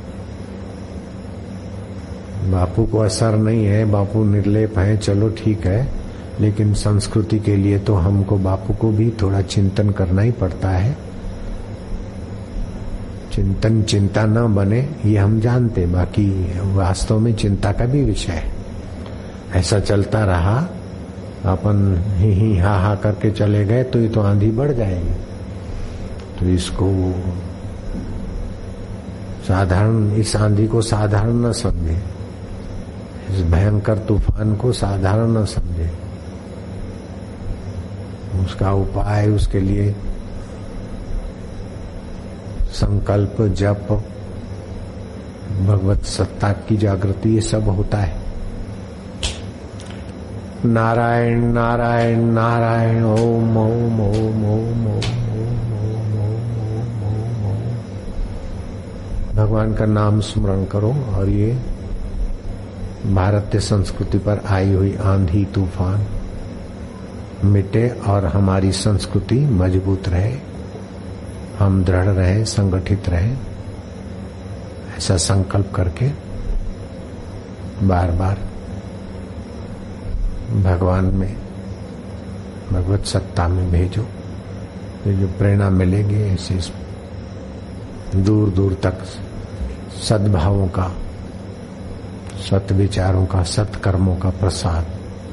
बापू को असर नहीं है, बापू निर्लेप है, चलो ठीक है, लेकिन संस्कृति के लिए तो हमको बापू को भी थोड़ा चिंतन करना ही पड़ता है। चिंतन चिंता न बने ये हम जानते, बाकी वास्तव में चिंता का भी विषय है। ऐसा चलता रहा, अपन ही हा करके चले गए तो ये तो आंधी बढ़ जाएगी। तो इसको साधारण, इस आंधी को साधारण न समझे, इस भयंकर तूफान को साधारण न समझे। उसका उपाय, उसके लिए संकल्प, जप, भगवत सत्ता की जागृति, ये सब होता है। नारायण नारायण नारायण, ओम ओम ओम ओम ओम ओम। भगवान का नाम स्मरण करो और ये भारतीय संस्कृति पर आई हुई आंधी तूफान मिटे और हमारी संस्कृति मजबूत रहे, हम दृढ़ रहे, संगठित रहे। ऐसा संकल्प करके बार बार भगवान में, भगवत सत्ता में भेजो। ये जो प्रेरणा मिलेगी, ऐसे दूर दूर तक सद्भावों का, सत विचारों का, सत्कर्मों का प्रसाद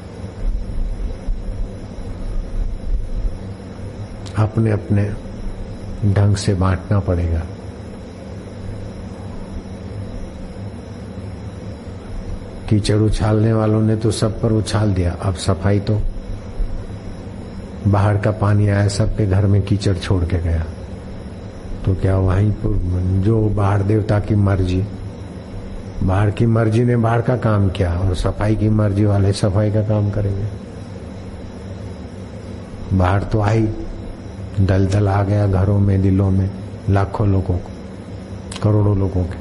अपने अपने ढंग से बांटना पड़ेगा। कीचड़ उछालने वालों ने तो सब पर उछाल दिया, अब सफाई तो बाहर का पानी आया, सबके घर में कीचड़ छोड़ के गया। तो क्या वहीं पर जो बाहर देवता की मर्जी, बाहर की मर्जी ने बाहर का काम किया और सफाई की मर्जी वाले सफाई का काम करेंगे। बाहर तो आई, दलदल आ गया घरों में, दिलों में, लाखों लोगों को, करोड़ों लोगों के।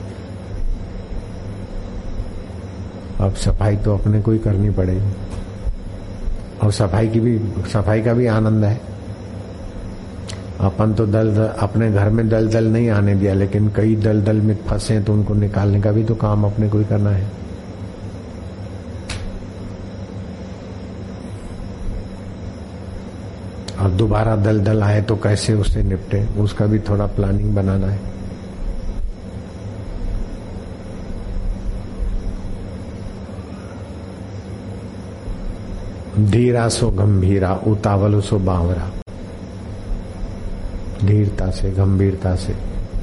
अब सफाई तो अपने को ही करनी पड़ेगी और सफाई का भी आनंद है। अपन तो दलदल अपने घर में दलदल नहीं आने दिया, लेकिन कई दलदल में फंसे तो उनको निकालने का भी तो काम अपने को ही करना है। और दोबारा दलदल आए तो कैसे उससे निपटे, उसका भी थोड़ा प्लानिंग बनाना है। धीरा सो गंभीरा, उतावल सो बावरा। धीरता से, गंभीरता से।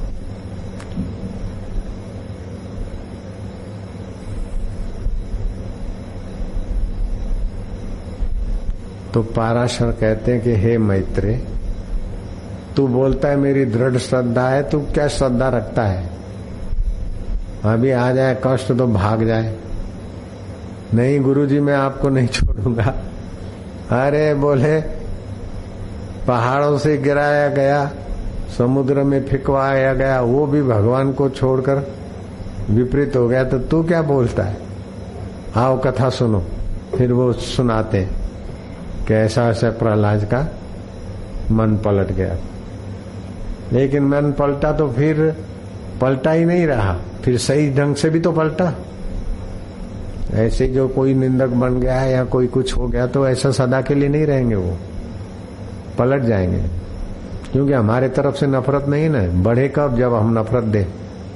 तो पाराशर कहते हैं कि हे मैत्रेय, तू बोलता है मेरी दृढ़ श्रद्धा है, तू क्या श्रद्धा रखता है? अभी आ जाए कष्ट तो भाग जाए। नहीं गुरुजी मैं आपको नहीं छोड़ूंगा। अरे बोले पहाड़ों से गिराया गया, समुद्र में फेंकवाया गया, वो भी भगवान को छोड़कर विपरीत हो गया, तो तू क्या बोलता है? आओ कथा सुनो। फिर वो सुनाते हैं कि ऐसा ऐसा प्रहलाद का मन पलट गया। लेकिन मन पलटा तो फिर पलटा ही नहीं रहा, फिर सही ढंग से भी तो पलटा। ऐसे जो कोई निंदक बन गया है या कोई कुछ हो गया तो ऐसा सदा के लिए नहीं रहेंगे, वो पलट जाएंगे। क्योंकि हमारे तरफ से नफरत नहीं ना। बढ़े कब? जब हम नफरत दे।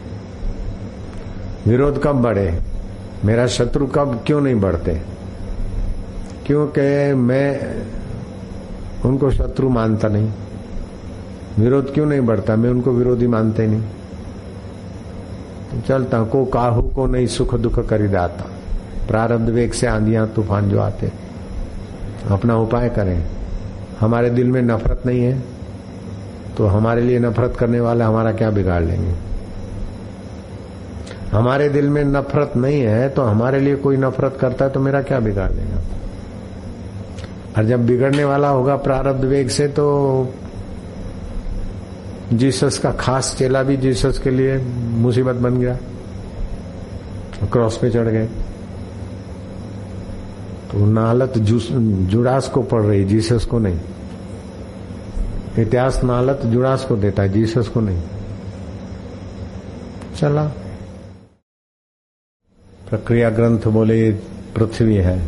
विरोध कब बढ़े? मेरा शत्रु कब क्यों नहीं बढ़ते? क्योंकि मैं उनको शत्रु मानता नहीं। विरोध क्यों नहीं बढ़ता? मैं उनको विरोधी मानते ही नहीं। तो चलता को काहू को नहीं सुख दुख करी दाता। प्रारब्ध वेग से आंधियां तूफान जो आते, अपना उपाय करें। हमारे दिल में नफरत नहीं है तो हमारे लिए नफरत करने वाले हमारा क्या बिगाड़ लेंगे? हमारे दिल में नफरत नहीं है तो हमारे लिए कोई नफरत करता है तो मेरा क्या बिगाड़ लेगा? और जब बिगड़ने वाला होगा प्रारब्ध वेग से तो जीसस का खास चेला भी जीसस के लिए मुसीबत बन गया, क्रॉस पे चढ़ गए। तो नालत जुड़ास को पड़ रही, जीसस को नहीं। इतिहास नालत जुड़ास को देता है, जीसस को नहीं। चला प्रक्रिया ग्रंथ बोले पृथ्वी है,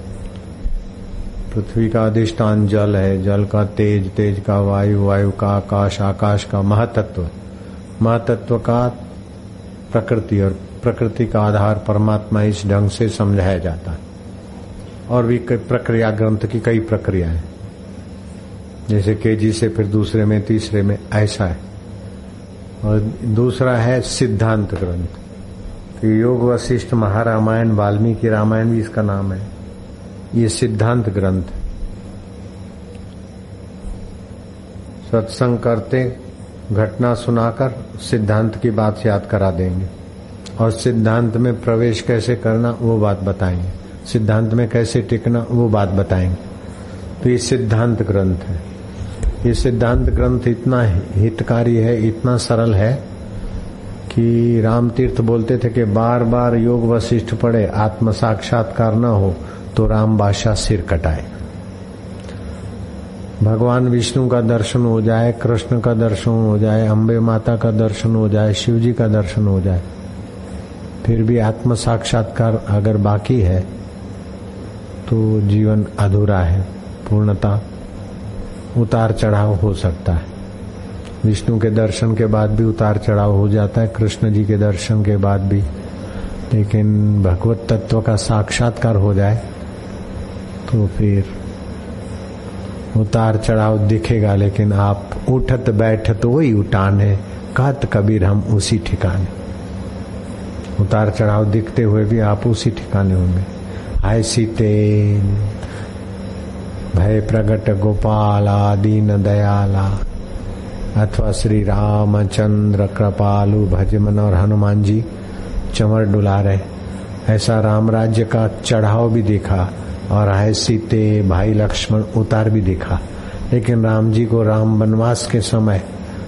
पृथ्वी का अधिष्ठान जल है, जल का तेज, तेज का वायु, वायु का आकाश, आकाश का महातत्व, महातत्व का प्रकृति और प्रकृति का आधार परमात्मा। इस ढंग से समझाया जाता है। और भी कई प्रक्रिया ग्रंथ की कई प्रक्रिया है, जैसे केजी से फिर दूसरे में तीसरे में ऐसा है। और दूसरा है सिद्धांत ग्रंथ, योग वशिष्ठ महारामायण, वाल्मीकि रामायण भी इसका नाम है। ये सिद्धांत ग्रंथ सत्संग करते, घटना सुनाकर सिद्धांत की बात याद करा देंगे और सिद्धांत में प्रवेश कैसे करना वो बात बताएंगे, सिद्धांत में कैसे टिकना वो बात बताएंगे। तो ये सिद्धांत ग्रंथ है। ये सिद्धांत ग्रंथ इतना हितकारी है, इतना सरल है कि रामतीर्थ बोलते थे कि बार बार योग वशिष्ठ पढ़े, आत्म साक्षात्कार न हो तो राम बादशाह सिर कटाए। भगवान विष्णु का दर्शन हो जाए, कृष्ण का दर्शन हो जाए, अम्बे माता का दर्शन हो जाए, शिव जी का दर्शन हो जाए, फिर भी आत्म साक्षात्कार अगर बाकी है तो जीवन अधूरा है। पूर्णता उतार चढ़ाव हो सकता है। विष्णु के दर्शन के बाद भी उतार चढ़ाव हो जाता है, कृष्ण जी के दर्शन के बाद भी। लेकिन भगवत तत्व का साक्षात्कार हो जाए तो फिर उतार चढ़ाव दिखेगा, लेकिन आप उठत बैठत वही उठान है, कहत कबीर हम उसी ठिकाने। उतार चढ़ाव दिखते हुए भी आप उसी ठिकाने होंगे। हाय सीते भय प्रगट गोपाला दीन दयाला, अथवा श्री रामचंद्र कृपालु भजमन और हनुमान जी चमर डुला रहे। ऐसा राम राज्य का चढ़ाव भी देखा और हाय सीते भाई लक्ष्मण उतार भी देखा। लेकिन राम जी को राम वनवास के समय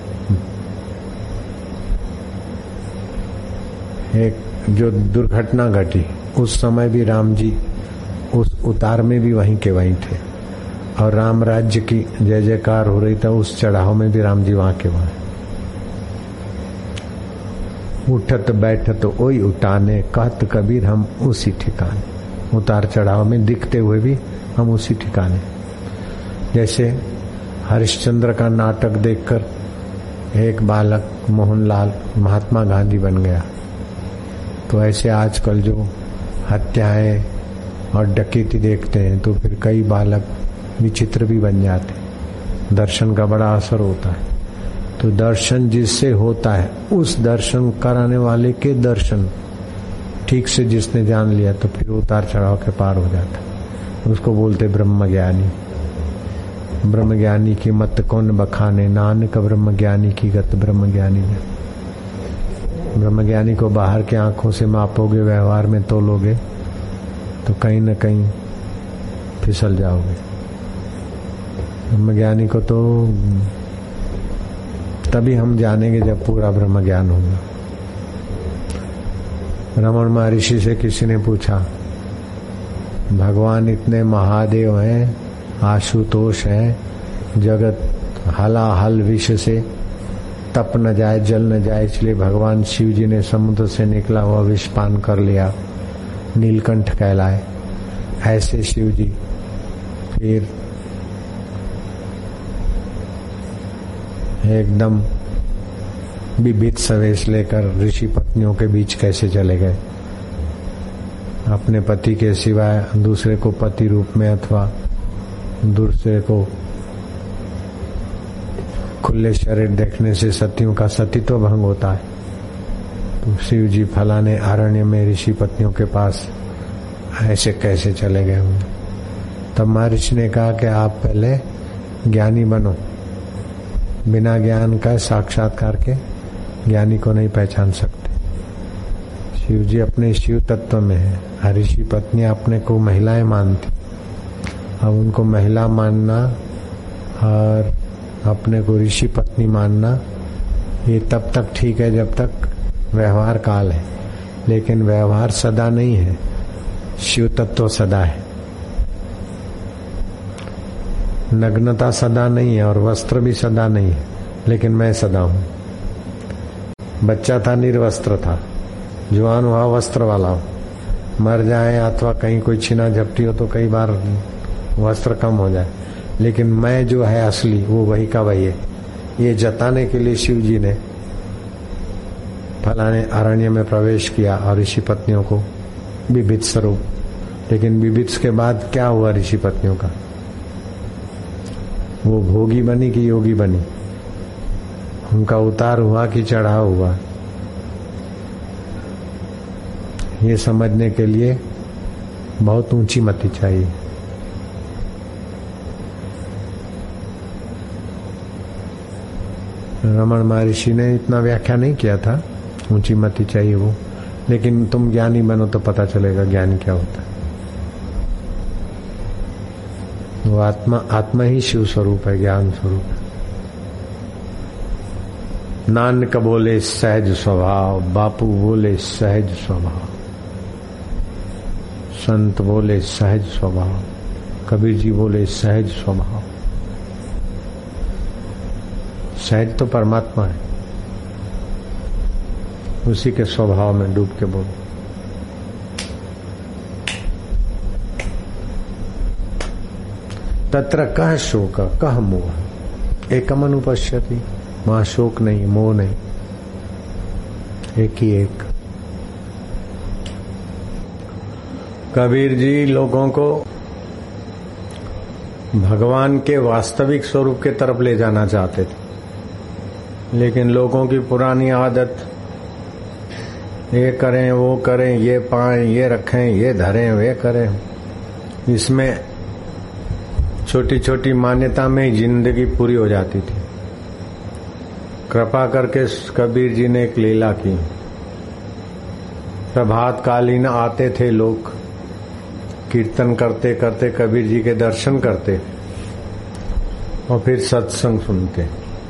एक जो दुर्घटना घटी उस समय भी राम जी उस उतार में भी वहीं के वहीं थे। और राम राज्य की जय जयकार हो रही था। उस चढ़ाव में भी राम जी वहां के वहां। उठत बैठत ओई उठाने, कहत कबीर हम उसी ठिकाने। उतार चढ़ाव में दिखते हुए भी हम उसी ठिकाने। जैसे हरिश्चंद्र का नाटक देखकर एक बालक मोहनलाल महात्मा गांधी बन गया, तो ऐसे आजकल जो हत्याएं और डकैती देखते हैं तो फिर कई बालक विचित्र भी बन जाते। दर्शन का बड़ा असर होता है। तो दर्शन जिससे होता है, उस दर्शन कराने वाले के दर्शन ठीक से जिसने जान लिया तो फिर उतार चढ़ाव के पार हो जाता। उसको बोलते ब्रह्मज्ञानी। ब्रह्मज्ञानी की मत कौन बखाने, नानक ब्रह्मज्ञानी की गत ब्रह्मज्ञानी ने। ब्रह्मज्ञानी को बाहर के आंखों से मापोगे, व्यवहार में तोलोगे तो कहीं न कहीं फिसल जाओगे। ब्रह्मज्ञानी को तो तभी हम जानेंगे जब पूरा ब्रह्म ज्ञान होगा। रमण महर्षि से किसी ने पूछा, भगवान इतने महादेव हैं, आशुतोष हैं, जगत हलाहल विष से तप न जाए, जल न जाए, इसलिए भगवान शिव जी ने समुद्र से निकला हुआ विष पान कर लिया, नीलकंठ कहलाए। ऐसे शिव जी फिर एकदम विभिन्न सवेश लेकर ऋषि पत्नियों के बीच कैसे चले गए। अपने पति के सिवाय दूसरे को पति रूप में अथवा दूसरे को खुले शरीर देखने से सतियों का सतीत्व भंग होता है। तो शिव जी फलाने अरण्य में ऋषि पत्नियों के पास ऐसे कैसे चले गए होंगे। तब महर्षि ने कहा कि आप पहले ज्ञानी बनो। बिना ज्ञान का साक्षात्कार के ज्ञानी को नहीं पहचान सकते। शिव जी अपने शिव तत्व में है। ऋषि पत्नी अपने को महिलाएं मानती। अब उनको महिला मानना और अपने को ऋषि पत्नी मानना ये तब तक ठीक है जब तक व्यवहार काल है, लेकिन व्यवहार सदा नहीं है। शिव तत्व सदा है। नग्नता सदा नहीं है और वस्त्र भी सदा नहीं है, लेकिन मैं सदा हूं। बच्चा था निर्वस्त्र था, जवान हुआ वस्त्र वाला हो। मर जाए अथवा कहीं कोई छीना झपटी हो तो कई बार वस्त्र कम हो जाए, लेकिन मैं जो है असली वो वही का वही है। ये जताने के लिए शिव जी ने फलाने अरण्य में प्रवेश किया और ऋषि पत्नियों को विभिन्न स्वरूप। लेकिन विभिन्न के बाद क्या हुआ ऋषि पत्नियों का? वो भोगी बनी कि योगी बनी? उनका उतार हुआ कि चढ़ाव हुआ? ये समझने के लिए बहुत ऊंची मति चाहिए। रमण महर्षि ने इतना व्याख्या नहीं किया था, ऊंची मति चाहिए वो, लेकिन तुम ज्ञानी बनो तो पता चलेगा ज्ञानी क्या होता है। वो आत्मा ही शिव स्वरूप है, ज्ञान स्वरूप है। नानक बोले सहज स्वभाव, बापू बोले सहज स्वभाव, संत बोले सहज स्वभाव, कबीर जी बोले सहज स्वभाव। सहज तो परमात्मा है, उसी के स्वभाव में डूब के बोलो। तत्र कह शोक कह मोह एकम अनुपश्यति। वहां शोक नहीं, मोह नहीं, एक ही एक। कबीर जी लोगों को भगवान के वास्तविक स्वरूप के तरफ ले जाना चाहते थे, लेकिन लोगों की पुरानी आदत, ये करें वो करें, ये पाएं ये रखें, ये धरें वे करें, इसमें छोटी छोटी मान्यता में जिंदगी पूरी हो जाती थी। कृपा करके कबीर जी ने एक लीला की। प्रभात कालीन आते थे लोग, कीर्तन करते करते कबीर जी के दर्शन करते और फिर सत्संग सुनते,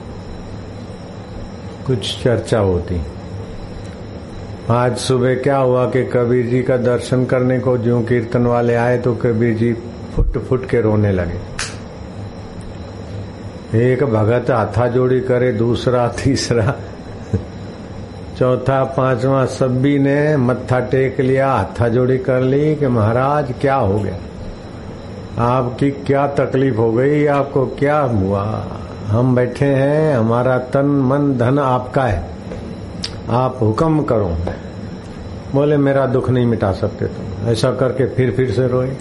कुछ चर्चा होती। आज सुबह क्या हुआ कि कबीर जी का दर्शन करने को जो कीर्तन वाले आए तो कबीर जी फुट फुट के रोने लगे। एक भगत हाथा जोड़ी करे, दूसरा, तीसरा, चौथा, पांचवा, सभी ने मत्था टेक लिया, हाथा जोड़ी कर ली कि महाराज क्या हो गया, आपकी क्या तकलीफ हो गई, आपको क्या हुआ? हम बैठे हैं, हमारा तन मन धन आपका है, आप हुक्म करो। बोले मेरा दुख नहीं मिटा सकते तुम। ऐसा करके फिर से रोए।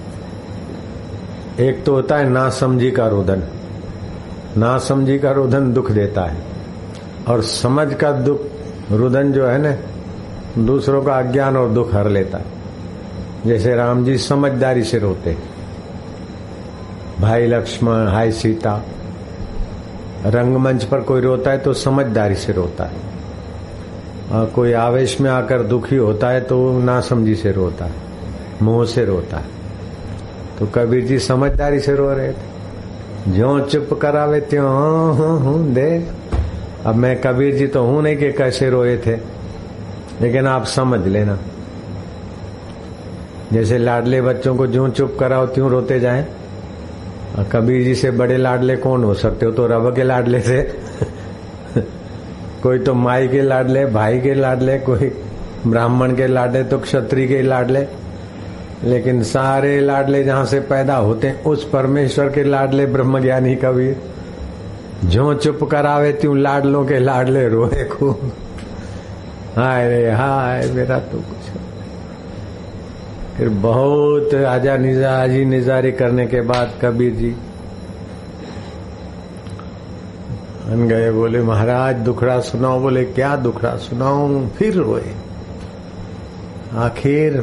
एक तो होता है नासमझी का रोदन। नासमझी का रोदन दुख देता है, और समझ का दुख रुदन जो है ना, दूसरों का अज्ञान और दुख हर लेता है। जैसे राम जी समझदारी से रोते, भाई लक्ष्मण, हाय सीता। रंगमंच पर कोई रोता है तो समझदारी से रोता है, और कोई आवेश में आकर दुखी होता है तो नासमझी से रोता है, मोह से रोता है। तो कबीर जी समझदारी से रो रहे थे, ज्यों चुप करावे त्यों दे। अब मैं कबीर जी तो हूं नहीं कि कैसे रोए थे, लेकिन आप समझ लेना। जैसे लाडले बच्चों को ज्यों चुप कराओ त्यों रोते जाएं। कबीर जी से बड़े लाडले कौन हो सकते हो? तो रब के लाडले थे। कोई तो माई के लाडले, भाई के लाडले, कोई ब्राह्मण के लाडले, तो क्षत्रिय के लाडले। लेकिन सारे लाडले जहां से पैदा होते हैं उस परमेश्वर के लाडले ब्रह्मज्ञानी कबीर। जो चुप करावे त्यों लाडलों के लाडले रोए खूब। हाय रे हाय मेरा तो कुछ। फिर बहुत आजी निजारी करने के बाद कबीर जी बन गए। बोले महाराज दुखड़ा सुनाओ। बोले क्या दुखड़ा सुनाऊं? फिर रोए। आखिर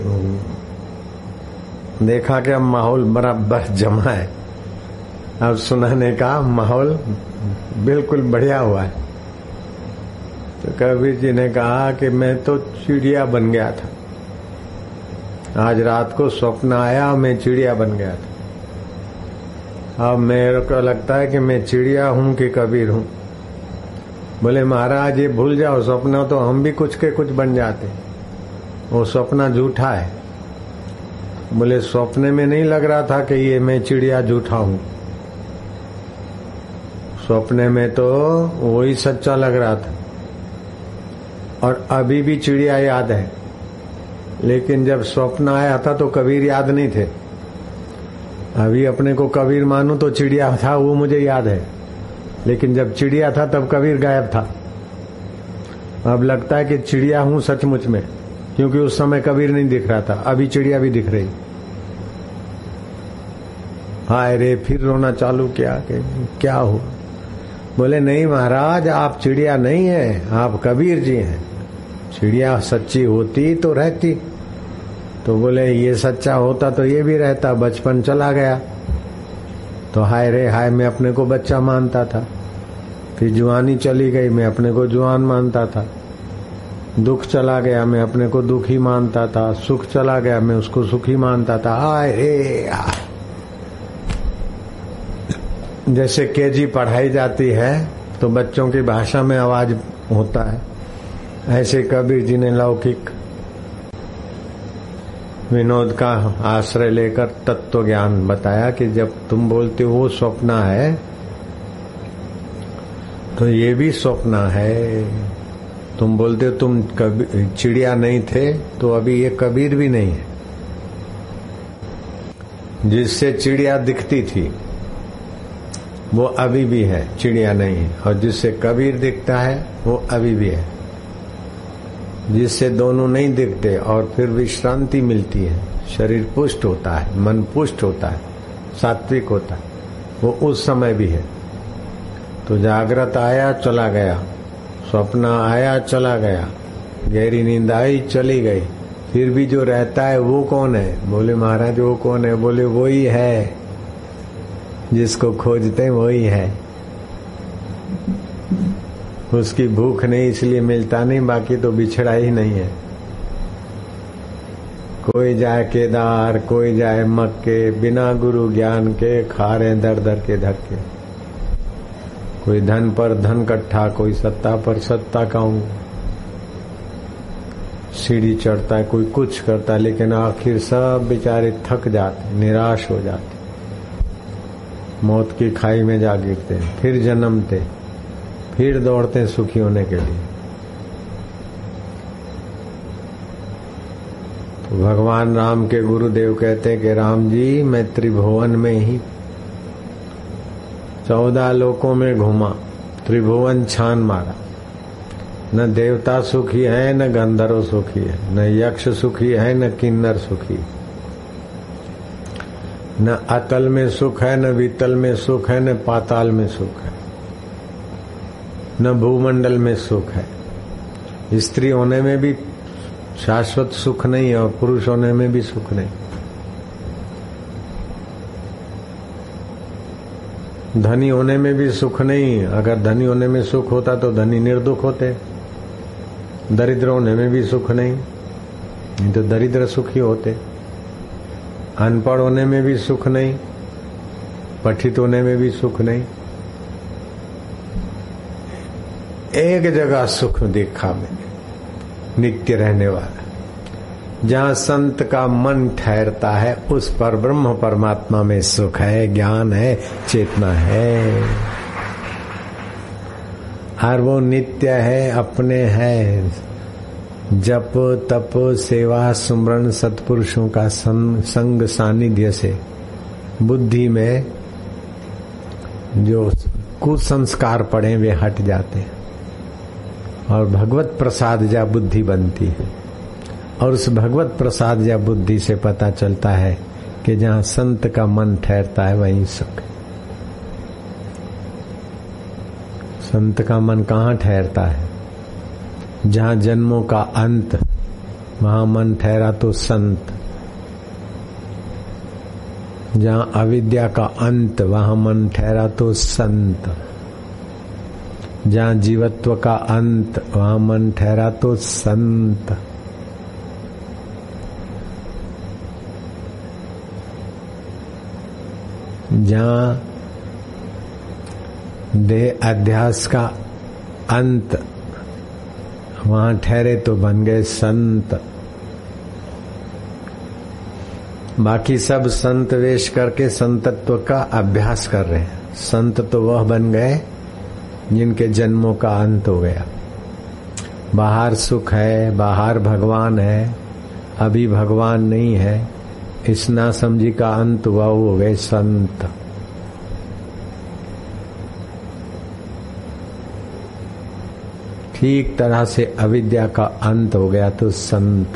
देखा कि अब माहौल बराबर जमा है, अब सुनाने का माहौल बिल्कुल बढ़िया हुआ है। तो कबीर जी ने कहा कि मैं तो चिड़िया बन गया था, आज रात को स्वप्न आया मैं चिड़िया बन गया था। अब मेरे को लगता है कि मैं चिड़िया हूं कि कबीर हूं। बोले महाराज ये भूल जाओ, स्वप्न तो हम भी कुछ के कुछ बन जाते, वो स्वप्न झूठा है। बोले स्वप्ने में नहीं लग रहा था कि ये मैं चिड़िया झूठा हूं, स्वप्ने में तो वही सच्चा लग रहा था। और अभी भी चिड़िया याद है, लेकिन जब स्वप्न आया था तो कबीर याद नहीं थे। अभी अपने को कबीर मानूं तो चिड़िया था वो मुझे याद है, लेकिन जब चिड़िया था तब कबीर गायब था। अब लगता है कि चिड़िया हूं सचमुच में, क्योंकि उस समय कबीर नहीं दिख रहा था, अभी चिड़िया भी दिख रही। हाय रे फिर रोना चालू किया कि क्या हो। बोले नहीं महाराज आप चिड़िया नहीं है, आप कबीर जी हैं। चिड़िया सच्ची होती तो रहती। तो बोले ये सच्चा होता तो ये भी रहता, बचपन चला गया। तो हाय रे हाय मैं अपने को बच्चा मानता था, फिर जुआनी चली गई मैं अपने को जुआन मानता था, दुख चला गया मैं अपने को दुखी मानता था, सुख चला गया मैं उसको सुखी मानता था। हाय रे हाय। जैसे केजी पढ़ाई जाती है तो बच्चों की भाषा में आवाज होता है, ऐसे कबीर जी ने लौकिक विनोद का आश्रय लेकर तत्व ज्ञान बताया कि जब तुम बोलते हो वो स्वप्न है तो ये भी स्वप्न है। तुम बोलते हो तुम चिड़िया नहीं थे तो अभी ये कबीर भी नहीं है। जिससे चिड़िया दिखती थी वो अभी भी है, चिड़िया नहीं है। और जिससे कबीर दिखता है वो अभी भी है। जिससे दोनों नहीं दिखते और फिर विश्रांति मिलती है, शरीर पुष्ट होता है, मन पुष्ट होता है, सात्विक होता है, वो उस समय भी है। तो जागृत आया चला गया, स्वप्न आया चला गया, गहरी नींद आई चली गई, फिर भी जो रहता है वो कौन है? बोले महाराज वो कौन है? बोले वही है जिसको खोजते वही है। उसकी भूख नहीं इसलिए मिलता नहीं, बाकी तो बिछड़ा ही नहीं है। कोई जाए केदार, कोई जाए मक्के, बिना गुरु ज्ञान के खा रहे दर दर के धक्के। कोई धन पर धन कट्ठा, कोई सत्ता पर सत्ता काऊं सीढ़ी चढ़ता है, कोई कुछ करता है, लेकिन आखिर सब बेचारे थक जाते, निराश हो जाते। मौत की खाई में जा गिरते, फिर जन्मते, फिर दौड़ते सुखी होने के लिए। तो भगवान राम के गुरुदेव कहते हैं कि राम जी मैं त्रिभुवन में ही 14 लोकों में घूमा, त्रिभुवन छान मारा, न देवता सुखी है न गंधर्व सुखी है, न यक्ष सुखी है न किन्नर सुखी, न अतल में सुख है न वितल में सुख है न पाताल में सुख है, न भूमंडल में सुख है। स्त्री होने में भी शाश्वत सुख नहीं है और पुरुष होने में भी सुख नहीं। धनी होने में भी सुख नहीं, अगर धनी होने में सुख होता तो धनी निर्दुख होते। दरिद्र होने में भी सुख नहीं तो दरिद्र सुखी होते। अनपढ़ होने में भी सुख नहीं, पठित होने में भी सुख नहीं। एक जगह सुख देखा मैंने, नित्य रहने वाला, जहाँ संत का मन ठहरता है उस पर ब्रह्म परमात्मा में सुख है, ज्ञान है, चेतना है, और वो नित्य है, अपने है। जप तप सेवा सुमरन सत्पुरुषों का संग सानिध्य से बुद्धि में जो कुसंस्कार पड़े वे हट जाते हैं और भगवत प्रसाद जा बुद्धि बनती है। और उस भगवत प्रसाद या बुद्धि से पता चलता है कि जहाँ संत का मन ठहरता है वहीं सुख। संत का मन कहाँ ठहरता है? जहाँ जन्मों का अंत, वहाँ मन ठहरा तो संत। जहाँ अविद्या का अंत, वहाँ मन ठहरा तो संत। जहाँ जीवत्व का अंत, वहाँ मन ठहरा तो संत। जहाँ देह अध्यास का अंत, वहां ठहरे तो बन गए संत। बाकी सब संत वेश करके संतत्व का अभ्यास कर रहे हैं। संत तो वह बन गए जिनके जन्मों का अंत हो गया। बाहर सुख है, बाहर भगवान है, अभी भगवान नहीं है, इस नासमझी का अंत हुआ, हो गए संत। ठीक तरह से अविद्या का अंत हो गया तो संत।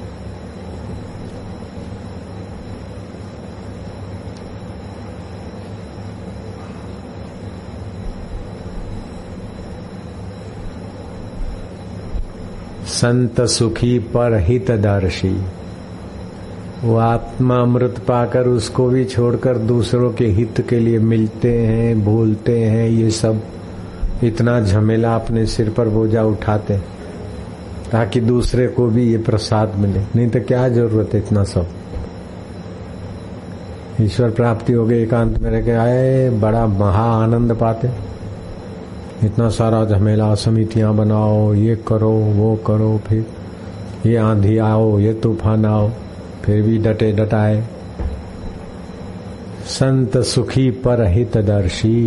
संत सुखी पर हितदर्शी। वो आत्मा अमृत पाकर उसको भी छोड़कर दूसरों के हित के लिए मिलते हैं, बोलते हैं। ये सब इतना झमेला अपने सिर पर बोझा उठाते ताकि दूसरे को भी ये प्रसाद मिले। नहीं तो क्या जरूरत है इतना सब। ईश्वर प्राप्ति हो गई, एकांत में रह के आए, बड़ा महा आनंद पाते। इतना सारा झमेला, समितियां बनाओ, ये करो वो करो, फिर ये आंधी आओ, ये तूफान आओ, फिर भी डटे डटाए। संत सुखी पर हितदर्शी।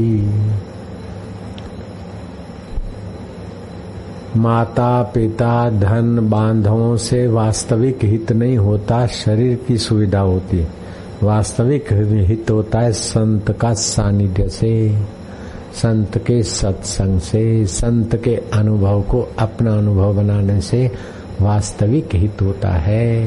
माता पिता धन बांधवों से वास्तविक हित नहीं होता, शरीर की सुविधा होती है। वास्तविक हित होता है संत का सानिध्य से, संत के सत्संग से, संत के अनुभव को अपना अनुभव बनाने से वास्तविक हित होता है।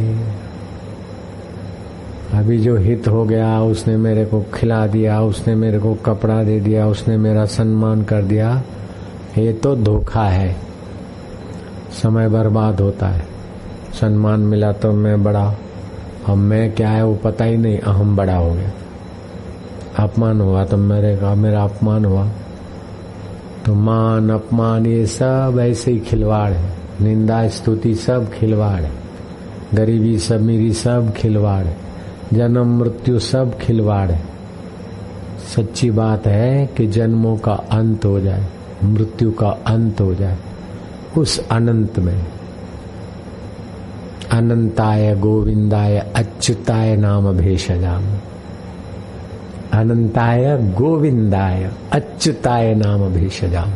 अभी जो हित हो गया, उसने मेरे को खिला दिया, उसने मेरे को कपड़ा दे दिया, उसने मेरा सम्मान कर दिया, ये तो धोखा है। समय बर्बाद होता है। सम्मान मिला तो मैं बड़ा, अब मैं क्या है वो पता ही नहीं, अहम बड़ा हो गया। अपमान हुआ तो मेरा अपमान हुआ। तो मान अपमान ये सब ऐसे ही खिलवाड़ है। निंदा स्तुति सब खिलवाड़ है। गरीबी सब मेरी सब खिलवाड़ है। जन्म मृत्यु सब खिलवाड़ है। सच्ची बात है कि जन्मों का अंत हो जाए, मृत्यु का अंत हो जाए, उस अनंत में अनंताय गोविंदाय अच्युताय नाम भेषजाम। अनंताय गोविंदाय अच्युताय नाम भेषजाम।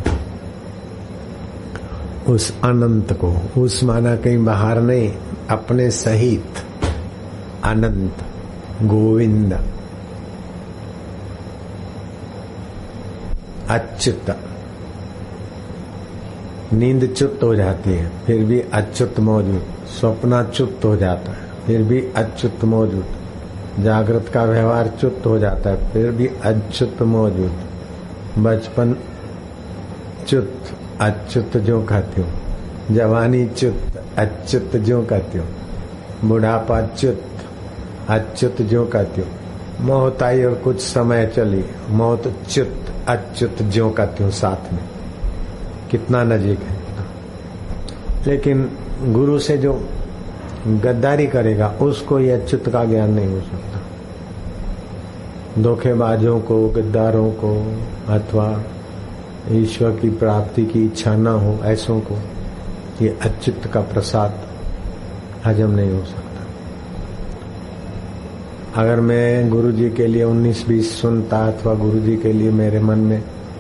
उस अनंत को, उस माना कहीं बाहर नहीं, अपने सहित अनंत गोविंद अच्युत। नींद च्युत हो जाती है फिर भी अच्युत मौजूद, स्वप्नाच्युत हो जाता है फिर भी अच्युत मौजूद, जागृत का व्यवहार च्युत हो जाता है फिर भी अच्युत मौजूद, बचपन च्युत अच्युत जो कहती हूँ, जवानी च्युत अच्युत जो कहती हूँ, बुढ़ापा च्युत अच्युत जो कहती हूँ, मौत आई और कुछ समय चली, मौत च्युत अच्युत जो कहती हूँ। साथ में कितना नजीक है। लेकिन गुरु से जो गद्दारी करेगा उसको ये अच्युत का ज्ञान नहीं हो सकता। धोखेबाजों को, गद्दारों को, अथवा ईश्वर की प्राप्ति की इच्छा न हो ऐसों को ये अच्युत का प्रसाद हजम नहीं हो सकता। अगर मैं गुरु जी के लिए 19-20 सुनता अथवा गुरु जी के लिए मेरे मन में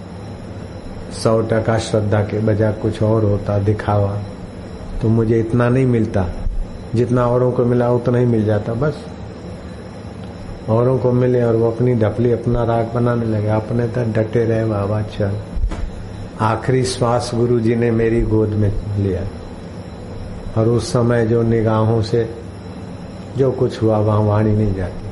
100% श्रद्धा के बजाय कुछ और होता, दिखावा, तो मुझे इतना नहीं मिलता जितना औरों को मिला, उतना ही मिल जाता। बस औरों को मिले और वो अपनी ढपली अपना राग बनाने लगे, अपने तो डटे रहे, बाबा चल। आखिरी श्वास गुरु जी ने मेरी गोद में लिया और उस समय जो निगाहों से जो कुछ हुआ वहां वाणी नहीं जाती।